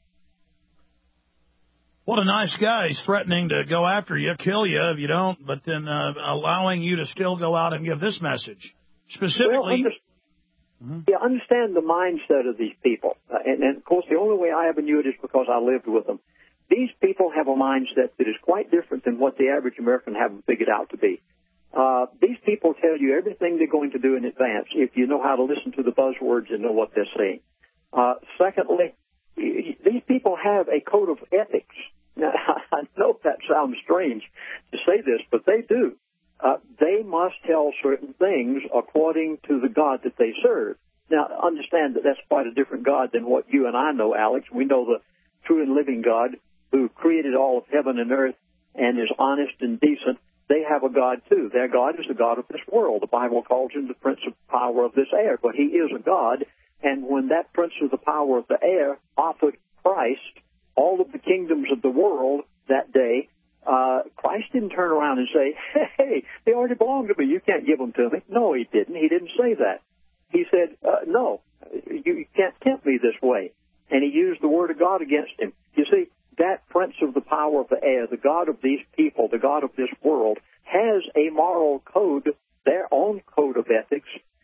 What a nice guy. He's threatening to go after you, kill you if you don't, but then uh, allowing you to still go out and give this message. Specifically... Well, under- mm-hmm. Yeah, understand the mindset of these people. Uh, and, and, of course, the only way I ever knew it is because I lived with them. These people have a mindset that is quite different than what the average American have figured out to be. Uh, these people tell you everything they're going to do in advance if you know how to listen to the buzzwords and know what they're saying. Uh, secondly, these people have a code of ethics. Now, I know that sounds strange to say this, but they do. Uh, they must tell certain things according to the God that they serve. Now, understand that that's quite a different God than what you and I know, Alex. We know the true and living God who created all of heaven and earth and is honest and decent. They have a God, too. Their God is the God of this world. The Bible calls him the prince of power of this air, but he is a God. And when that prince of the power of the air offered Christ all of the kingdoms of the world that day, uh, Christ didn't turn around and say, hey, they already belong to me. You can't give them to me. No, he didn't. He didn't say that. He said, uh, no, you can't tempt me this way. And he used the word of God against him. You see, that prince of the power of the air, the God of these people, the God of this world, has a moral code, their own code of ethics,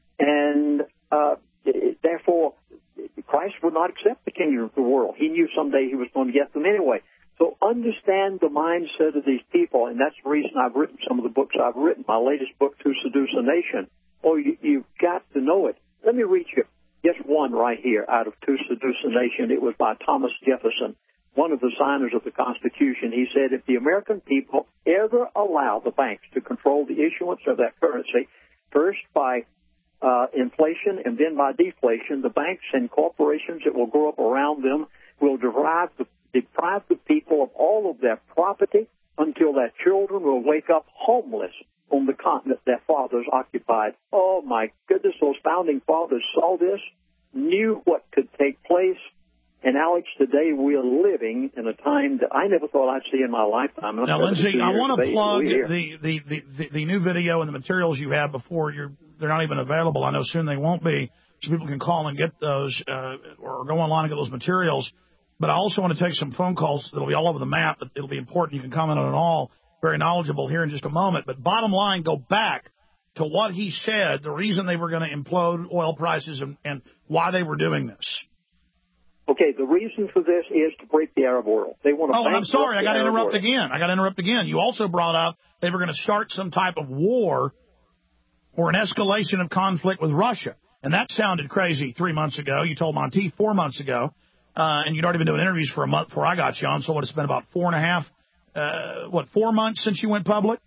and uh, therefore Christ would not accept the kingdom of the world. He knew someday he was going to get them anyway. So understand the mindset of these people, and that's the reason I've written some of the books I've written. My latest book, To Seduce a Nation. Oh, you, you've got to know it. Let me read you just one right here out of To Seduce a Nation. It was by Thomas Jefferson, one of the signers of the Constitution. He said, if the American people ever allow the banks to control the issuance of that currency, first by uh, inflation and then by deflation, the banks and corporations that will grow up around them will derive the, deprive the people of all of their property until their children will wake up homeless on the continent their fathers occupied. Oh, my goodness, those founding fathers saw this, knew what could take place. And, Alex, today we are living in a time that I never thought I'd see in my lifetime. Now, Lindsay, I want to plug the, the, the, the, the new video and the materials you have before you're, they're not even available. I know soon they won't be, so people can call and get those uh, or go online and get those materials. But I also want to take some phone calls. It'll be all over the map, but it'll be important. You can comment on it all. Very knowledgeable here in just a moment. But bottom line, go back to what he said, the reason they were going to implode oil prices and, and why they were doing this. Okay, the reason for this is to break the Arab world. They want to. Oh, I'm sorry. I got to interrupt world. again. I got to interrupt again. You also brought up they were going to start some type of war or an escalation of conflict with Russia. And that sounded crazy three months ago. You told Monteith four months ago. Uh, and you'd already been doing interviews for a month before I got you on. So what, it's been about four and a half, uh, what, four months since you went public?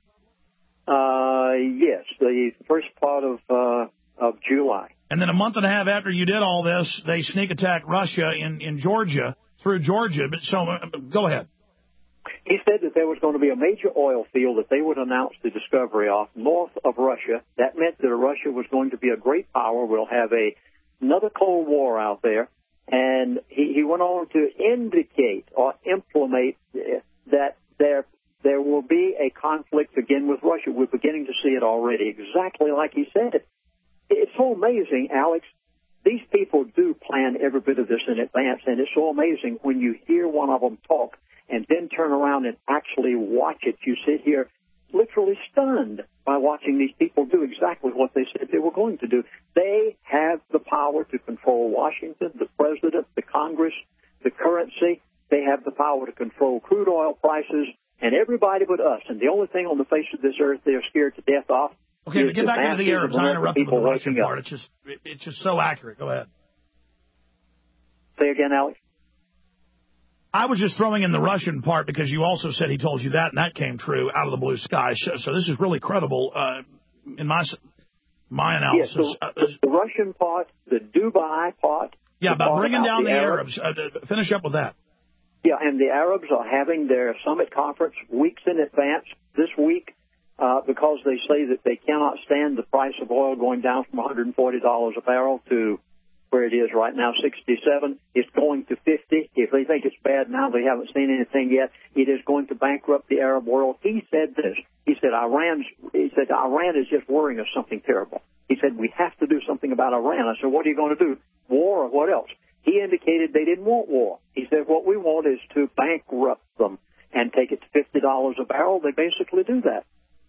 Uh, yes, the first part of, uh, of July. And then a month and a half after you did all this, they sneak attacked Russia in, in Georgia, through Georgia. But so, uh, go ahead. He said that there was going to be a major oil field that they would announce the discovery of north of Russia. That meant that Russia was going to be a great power. We'll have a another Cold War out there. And he, he went on to indicate or implement that there there will be a conflict again with Russia. We're beginning to see it already, exactly like he said. It's so amazing, Alex. These people do plan every bit of this in advance, and it's so amazing when you hear one of them talk and then turn around and actually watch it. You sit here literally stunned by watching these people do exactly what they said they were going to do. They have the power to control Washington, the president, the Congress, the currency. They have the power to control crude oil prices and everybody but us. And the only thing on the face of this earth they're scared to death of. Okay, but get back into the Arabs. I interrupted with the Russian part. It's just, it's just so accurate. Go ahead. Say again, Alex. I was just throwing in the Russian part because you also said he told you that, and that came true out of the blue sky. So, so this is really credible uh, in my my analysis. Yes, the, uh, the Russian part, the Dubai part. Yeah, about bringing down the, the Arabs. Arabs. Uh, finish up with that. Yeah, and the Arabs are having their summit conference weeks in advance this week uh, because they say that they cannot stand the price of oil going down from one hundred forty dollars a barrel to where it is right now, sixty-seven. It's going to fifty. If they think it's bad now, they haven't seen anything yet. It is going to bankrupt the Arab world. He said this. He said Iran's. He said Iran is just worrying us something terrible. He said we have to do something about Iran. I said, what are you going to do? War or what else? He indicated they didn't want war. He said what we want is to bankrupt them and take it to fifty dollars a barrel. They basically do that.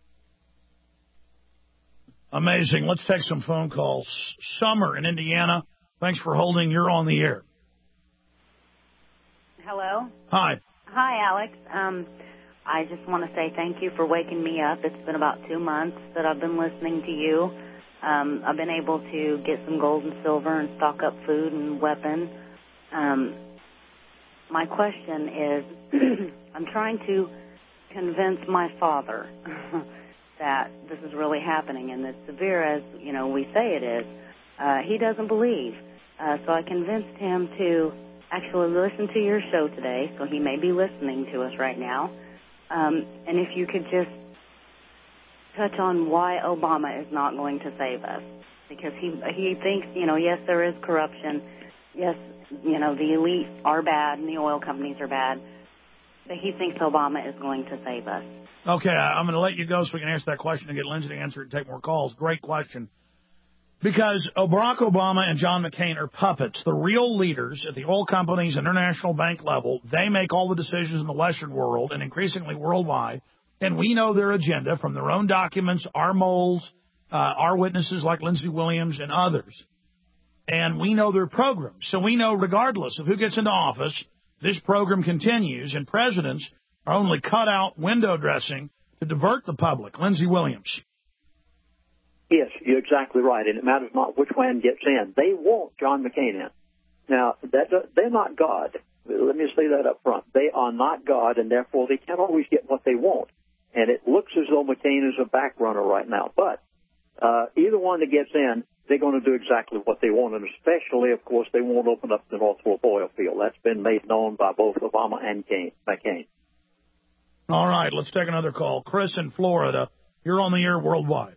Amazing. Let's take some phone calls. Summer in Indiana. Thanks for holding. You're on the air. Hello. Hi. Hi, Alex. Um, I just want to say thank you for waking me up. It's been about two months that I've been listening to you. Um, I've been able to get some gold and silver and stock up food and weapons. Um, my question is, I'm trying to convince my father that this is really happening and as severe as, you know, we say it is. Uh, he doesn't believe. Uh, so I convinced him to actually listen to your show today, so he may be listening to us right now. Um, and if you could just touch on why Obama is not going to save us. Because he he thinks, you know, yes, there is corruption. Yes, you know, the elite are bad and the oil companies are bad. But he thinks Obama is going to save us. Okay, I'm going to let you go so we can answer that question and get Lindsay to answer it and take more calls. Great question. Because Barack Obama and John McCain are puppets. The real leaders at the oil companies, international bank level, they make all the decisions in the Western world and increasingly worldwide. And we know their agenda from their own documents, our moles, uh, our witnesses like Lindsey Williams and others. And we know their program. So we know regardless of who gets into office, this program continues, and presidents are only cut out window dressing to divert the public. Lindsey Williams. Yes, you're exactly right, and it matters not which one gets in. They want John McCain in. Now, that, they're not God. Let me say that up front. They are not God, and therefore they can't always get what they want. And it looks as though McCain is a back runner right now. But uh, either one that gets in, they're going to do exactly what they want, and especially, of course, they won't open up the North Fork oil field. That's been made known by both Obama and McCain. All right, let's take another call. Chris in Florida, you're on the air worldwide.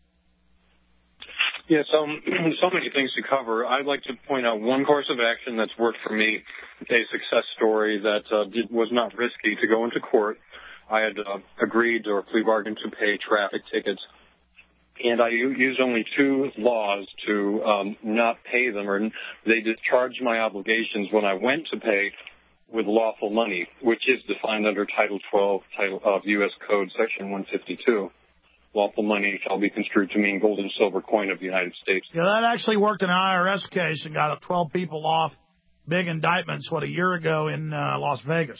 Yes, um, so many things to cover. I'd like to point out one course of action that's worked for me, a success story that uh, did, was not risky to go into court. I had uh, agreed or plea bargained to pay traffic tickets, and I used only two laws to um, not pay them, or they discharged my obligations when I went to pay with lawful money, which is defined under Title twelve title of U S Code, Section one fifty-two. Lawful money shall be construed to mean gold and silver coin of the United States. Yeah, that actually worked in an I R S case and got twelve people off big indictments, what, a year ago in uh, Las Vegas.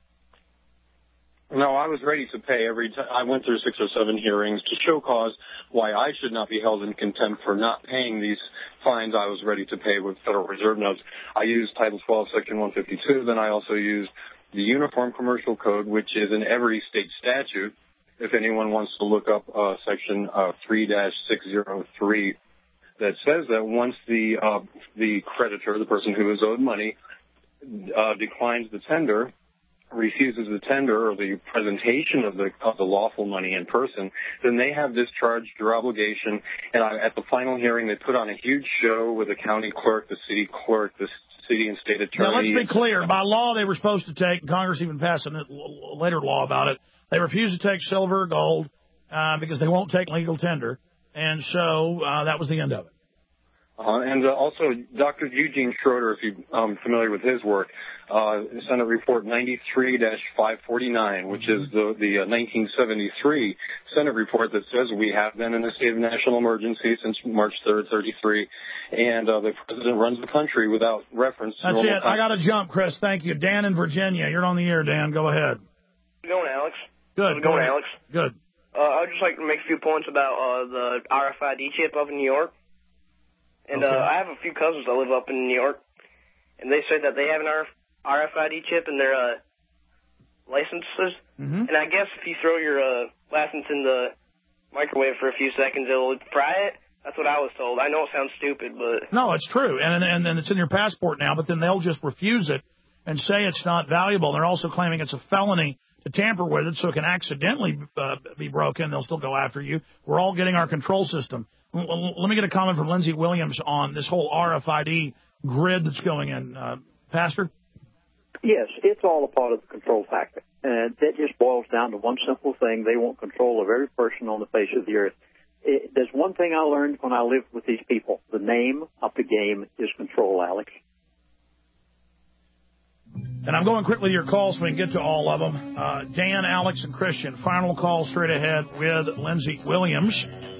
No, I was ready to pay every time. I went through six or seven hearings to show cause why I should not be held in contempt for not paying these fines. I was ready to pay with Federal Reserve notes. I used Title twelve, Section one fifty-two. Then I also used the Uniform Commercial Code, which is in every state statute. If anyone wants to look up uh, Section uh, three dash six oh three, that says that once the uh, the creditor, the person who is owed money, uh, declines the tender, refuses the tender or the presentation of the of the lawful money in person, then they have discharged their obligation. And I, at the final hearing, they put on a huge show with the county clerk, the city clerk, the city and state attorney. Now, let's be clear. By law, they were supposed to take, and Congress even passed a later law about it, they refuse to take silver or gold uh, because they won't take legal tender. And so uh, that was the end of it. Uh, and uh, also, Doctor Eugene Schroeder, if you're um, familiar with his work, uh, Senate Report ninety-three dash five forty-nine, which is the, the uh, nineteen seventy-three Senate report that says we have been in a state of national emergency since March third, thirty-three, and uh, the president runs the country without reference to That's normal it. I got to jump, Chris. Thank you. Dan in Virginia. You're on the air, Dan. Go ahead. How's it going, Alex? Good. How's it going, Alex? Good. Uh, I would just like to make a few points about uh, the R F I D chip up in New York. And okay. uh, I have a few cousins that live up in New York, and they say that they have an R R F I D chip in their uh, licenses. Mm-hmm. And I guess if you throw your uh, license in the microwave for a few seconds, it'll fry it. That's what I was told. I know it sounds stupid, but... No, it's true. And, and, and it's in your passport now, but then they'll just refuse it and say it's not valuable. They're also claiming it's a felony to tamper with it, so it can accidentally uh, be broken. They'll still go after you. We're all getting our control system. Let me get a comment from Lindsey Williams on this whole R F I D grid that's going in. Uh, Pastor? Yes, it's all a part of the control factor. And that just boils down to one simple thing. They want control of every person on the face of the earth. It, there's one thing I learned when I lived with these people. The name of the game is control, Alex. And I'm going quickly to your calls so we can get to all of them. Uh, Dan, Alex, and Christian. Final call straight ahead with Lindsey Williams.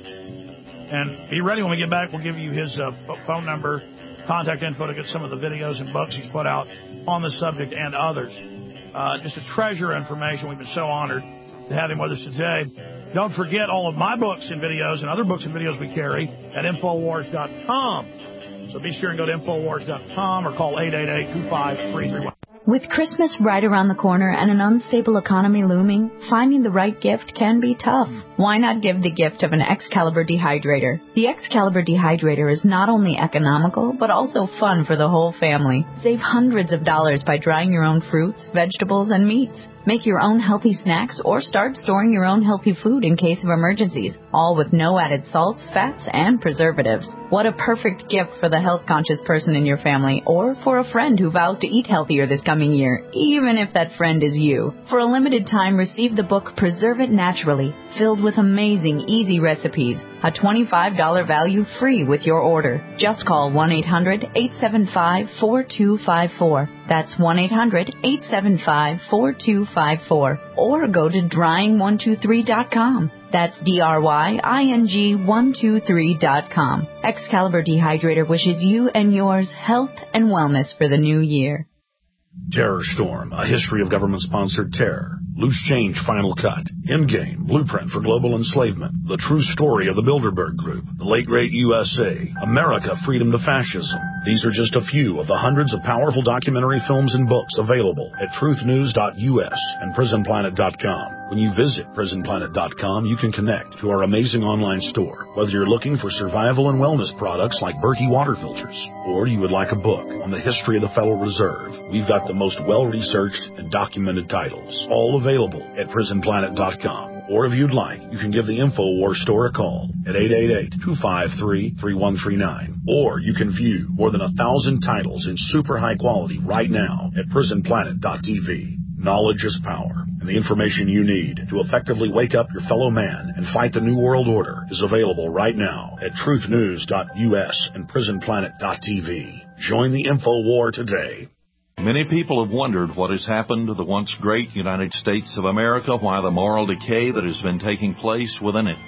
And be ready when we get back. We'll give you his uh, phone number, contact info to get some of the videos and books he's put out on this subject and others. Uh, just a treasure of information. We've been so honored to have him with us today. Don't forget all of my books and videos and other books and videos we carry at Infowars dot com. So be sure and go to Infowars dot com or call eight eight eight, two five three three one. With Christmas right around the corner and an unstable economy looming, finding the right gift can be tough. Why not give the gift of an Excalibur dehydrator? The Excalibur dehydrator is not only economical, but also fun for the whole family. Save hundreds of dollars by drying your own fruits, vegetables, and meats. Make your own healthy snacks or start storing your own healthy food in case of emergencies, all with no added salts, fats, and preservatives. What a perfect gift for the health-conscious person in your family or for a friend who vows to eat healthier this coming year, even if that friend is you. For a limited time, receive the book Preserve It Naturally, filled with amazing, easy recipes. A twenty-five dollars value free with your order. Just call one eight hundred, eight seven five, four two five four. That's one eight hundred, eight seven five, four two five four. Or go to drying one two three dot com. That's D R Y I N G one two three dot com. Excalibur Dehydrator wishes you and yours health and wellness for the new year. Terror Storm, a history of government-sponsored terror. Loose Change Final Cut. Endgame, Blueprint for Global Enslavement. The True Story of the Bilderberg Group. The Late Great U S A. America, Freedom to Fascism. These are just a few of the hundreds of powerful documentary films and books available at truth news dot U S and prison planet dot com. When you visit prison planet dot com, you can connect to our amazing online store. Whether you're looking for survival and wellness products like Berkey water filters, or you would like a book on the history of the Federal Reserve, we've got the most well-researched and documented titles, all available at prison planet dot com. Or if you'd like, you can give the InfoWars store a call at eight eight eight, two five three, three one three nine. Or you can view more than a thousand titles in super high quality right now at prison planet dot T V. Knowledge is power, and the information you need to effectively wake up your fellow man and fight the New World Order is available right now at truth news dot U S and prison planet dot T V. Join the Info War today. Many people have wondered what has happened to the once great United States of America, why the moral decay that has been taking place within it.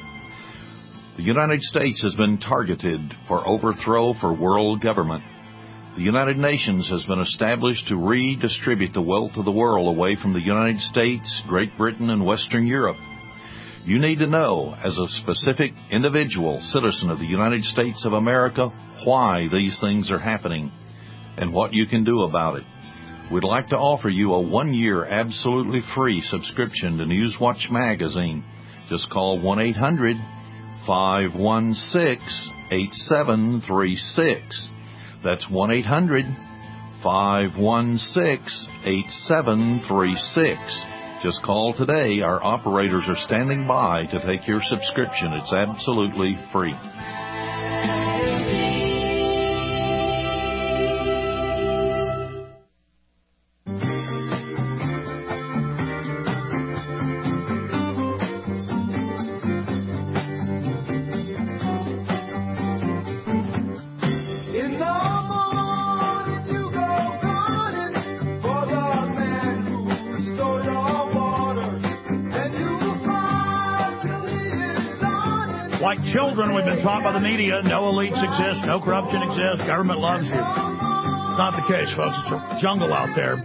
The United States has been targeted for overthrow for world government. The United Nations has been established to redistribute the wealth of the world away from the United States, Great Britain, and Western Europe. You need to know, as a specific individual citizen of the United States of America, why these things are happening and what you can do about it. We'd like to offer you a one-year absolutely free subscription to Newswatch magazine. Just call one eight hundred, five one six, eight seven three six. That's one eight hundred, five one six, eight seven three six. Just call today. Our operators are standing by to take your subscription. It's absolutely free. Like children, we've been taught by the media, no elites exist, no corruption exists, government loves you. It's not the case, folks. It's a jungle out there.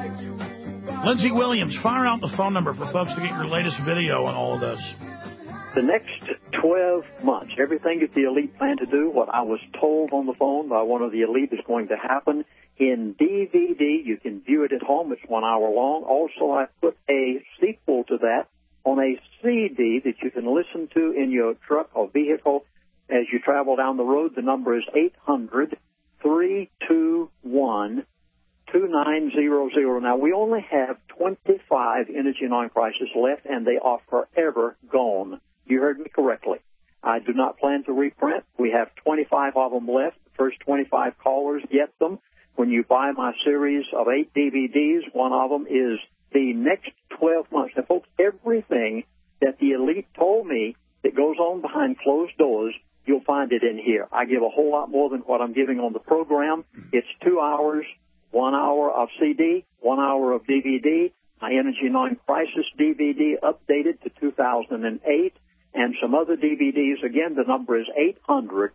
Lindsey Williams, fire out the phone number for folks to get your latest video on all of this. The next twelve months, everything that the Elite plan to do, what I was told on the phone by one of the Elite is going to happen in D V D. You can view it at home. It's one hour long. Also, I put a sequel to that on a C D that you can listen to in your truck or vehicle as you travel down the road. The number is eight hundred, three two one, two nine zero zero. Now, we only have twenty-five Energy Non-Crisis left, and they are forever gone. You heard me correctly. I do not plan to reprint. We have twenty-five of them left. The first twenty-five callers get them. When you buy my series of eight D V Ds, one of them is the next twelve months. Now, folks, everything that the Elite told me that goes on behind closed doors, you'll find it in here. I give a whole lot more than what I'm giving on the program. It's two hours, one hour of C D, one hour of D V D, my Energy Non-Crisis D V D updated to two thousand eight, and some other D V Ds. Again, the number is eight hundred,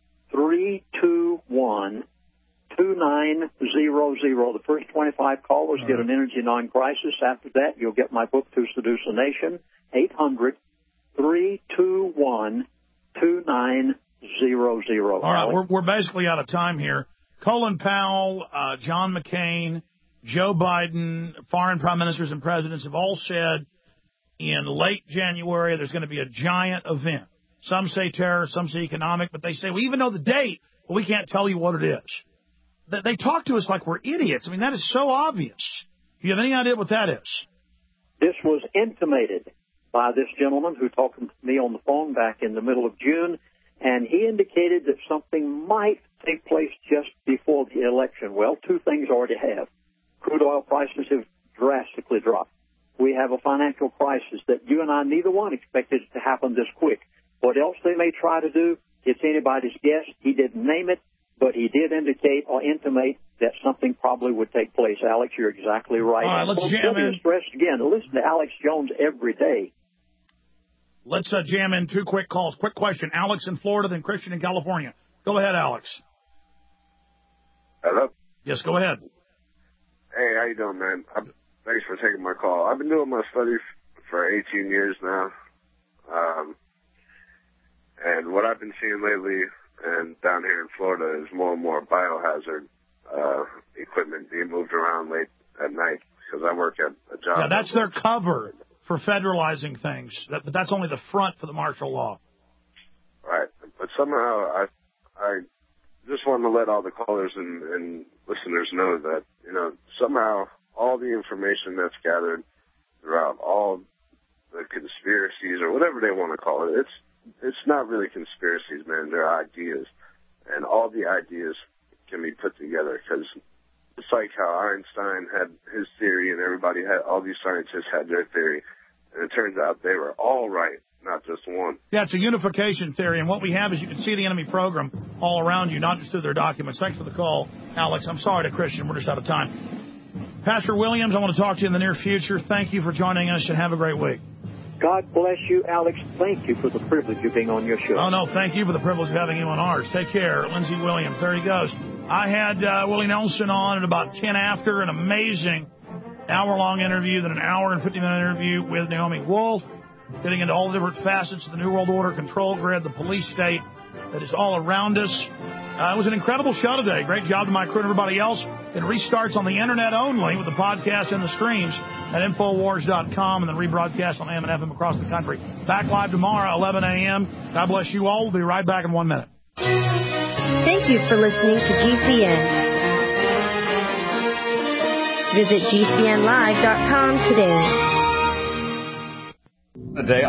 three two one, two nine zero zero. The first twenty-five callers get an Energy Non-Crisis. After that, you'll get my book, To Seduce a Nation, eight hundred, three two one, two nine zero zero. All right, we're, we're basically out of time here. Colin Powell, uh, John McCain, Joe Biden, foreign prime ministers and presidents have all said in late January there's going to be a giant event. Some say terror, some say economic, but they say we even know the date, but we can't tell you what it is. They talk to us like we're idiots. I mean, that is so obvious. Do you have any idea what that is? This was intimated by this gentleman who talked to me on the phone back in the middle of June, and he indicated that something might take place just before the election. Well, two things already have. Crude oil prices have drastically dropped. We have a financial crisis that you and I, neither one, expected to happen this quick. What else they may try to do, it's anybody's guess. He didn't name it, but he did indicate or intimate that something probably would take place. Alex, you're exactly right. All right, let's jam in. Stressed again. Listen to Alex Jones every day. Let's uh, jam in two quick calls. Quick question. Alex in Florida, then Christian in California. Go ahead, Alex. Hello? Yes, go ahead. Hey, how you doing, man? I'm, thanks for taking my call. I've been doing my studies for eighteen years now. Um, and what I've been seeing lately and down here in Florida is more and more biohazard uh, equipment being moved around late at night because I work at a job. Yeah, that's their cover for federalizing things. That, but that's only the front for the martial law. Right. But somehow I I just want to let all the callers and, and listeners know that, you know, somehow all the information that's gathered throughout all the conspiracies or whatever they want to call it, it's it's not really conspiracies, man. They're ideas. And all the ideas can be put together because it's like how Einstein had his theory and everybody had, all these scientists had their theory. And it turns out they were all right, not just one. Yeah, it's a unification theory. And what we have is you can see the enemy program all around you, not just through their documents. Thanks for the call, Alex. I'm sorry to Christian. We're just out of time. Pastor Williams, I want to talk to you in the near future. Thank you for joining us and have a great week. God bless you, Alex. Thank you for the privilege of being on your show. Oh, no, thank you for the privilege of having you on ours. Take care. Lindsey Williams, there he goes. I had uh, Willie Nelson on at about ten after, an amazing hour-long interview, then an hour and fifty-minute interview with Naomi Wolf, getting into all the different facets of the New World Order control grid, the police state that is all around us. Uh, it was an incredible show today. Great job to my crew and everybody else. It restarts on the Internet only with the podcast and the streams at Infowars dot com and then rebroadcast on A M and F M across the country. Back live tomorrow, eleven a.m. God bless you all. We'll be right back in one minute. Thank you for listening to G C N. Visit G C N live dot com today. Today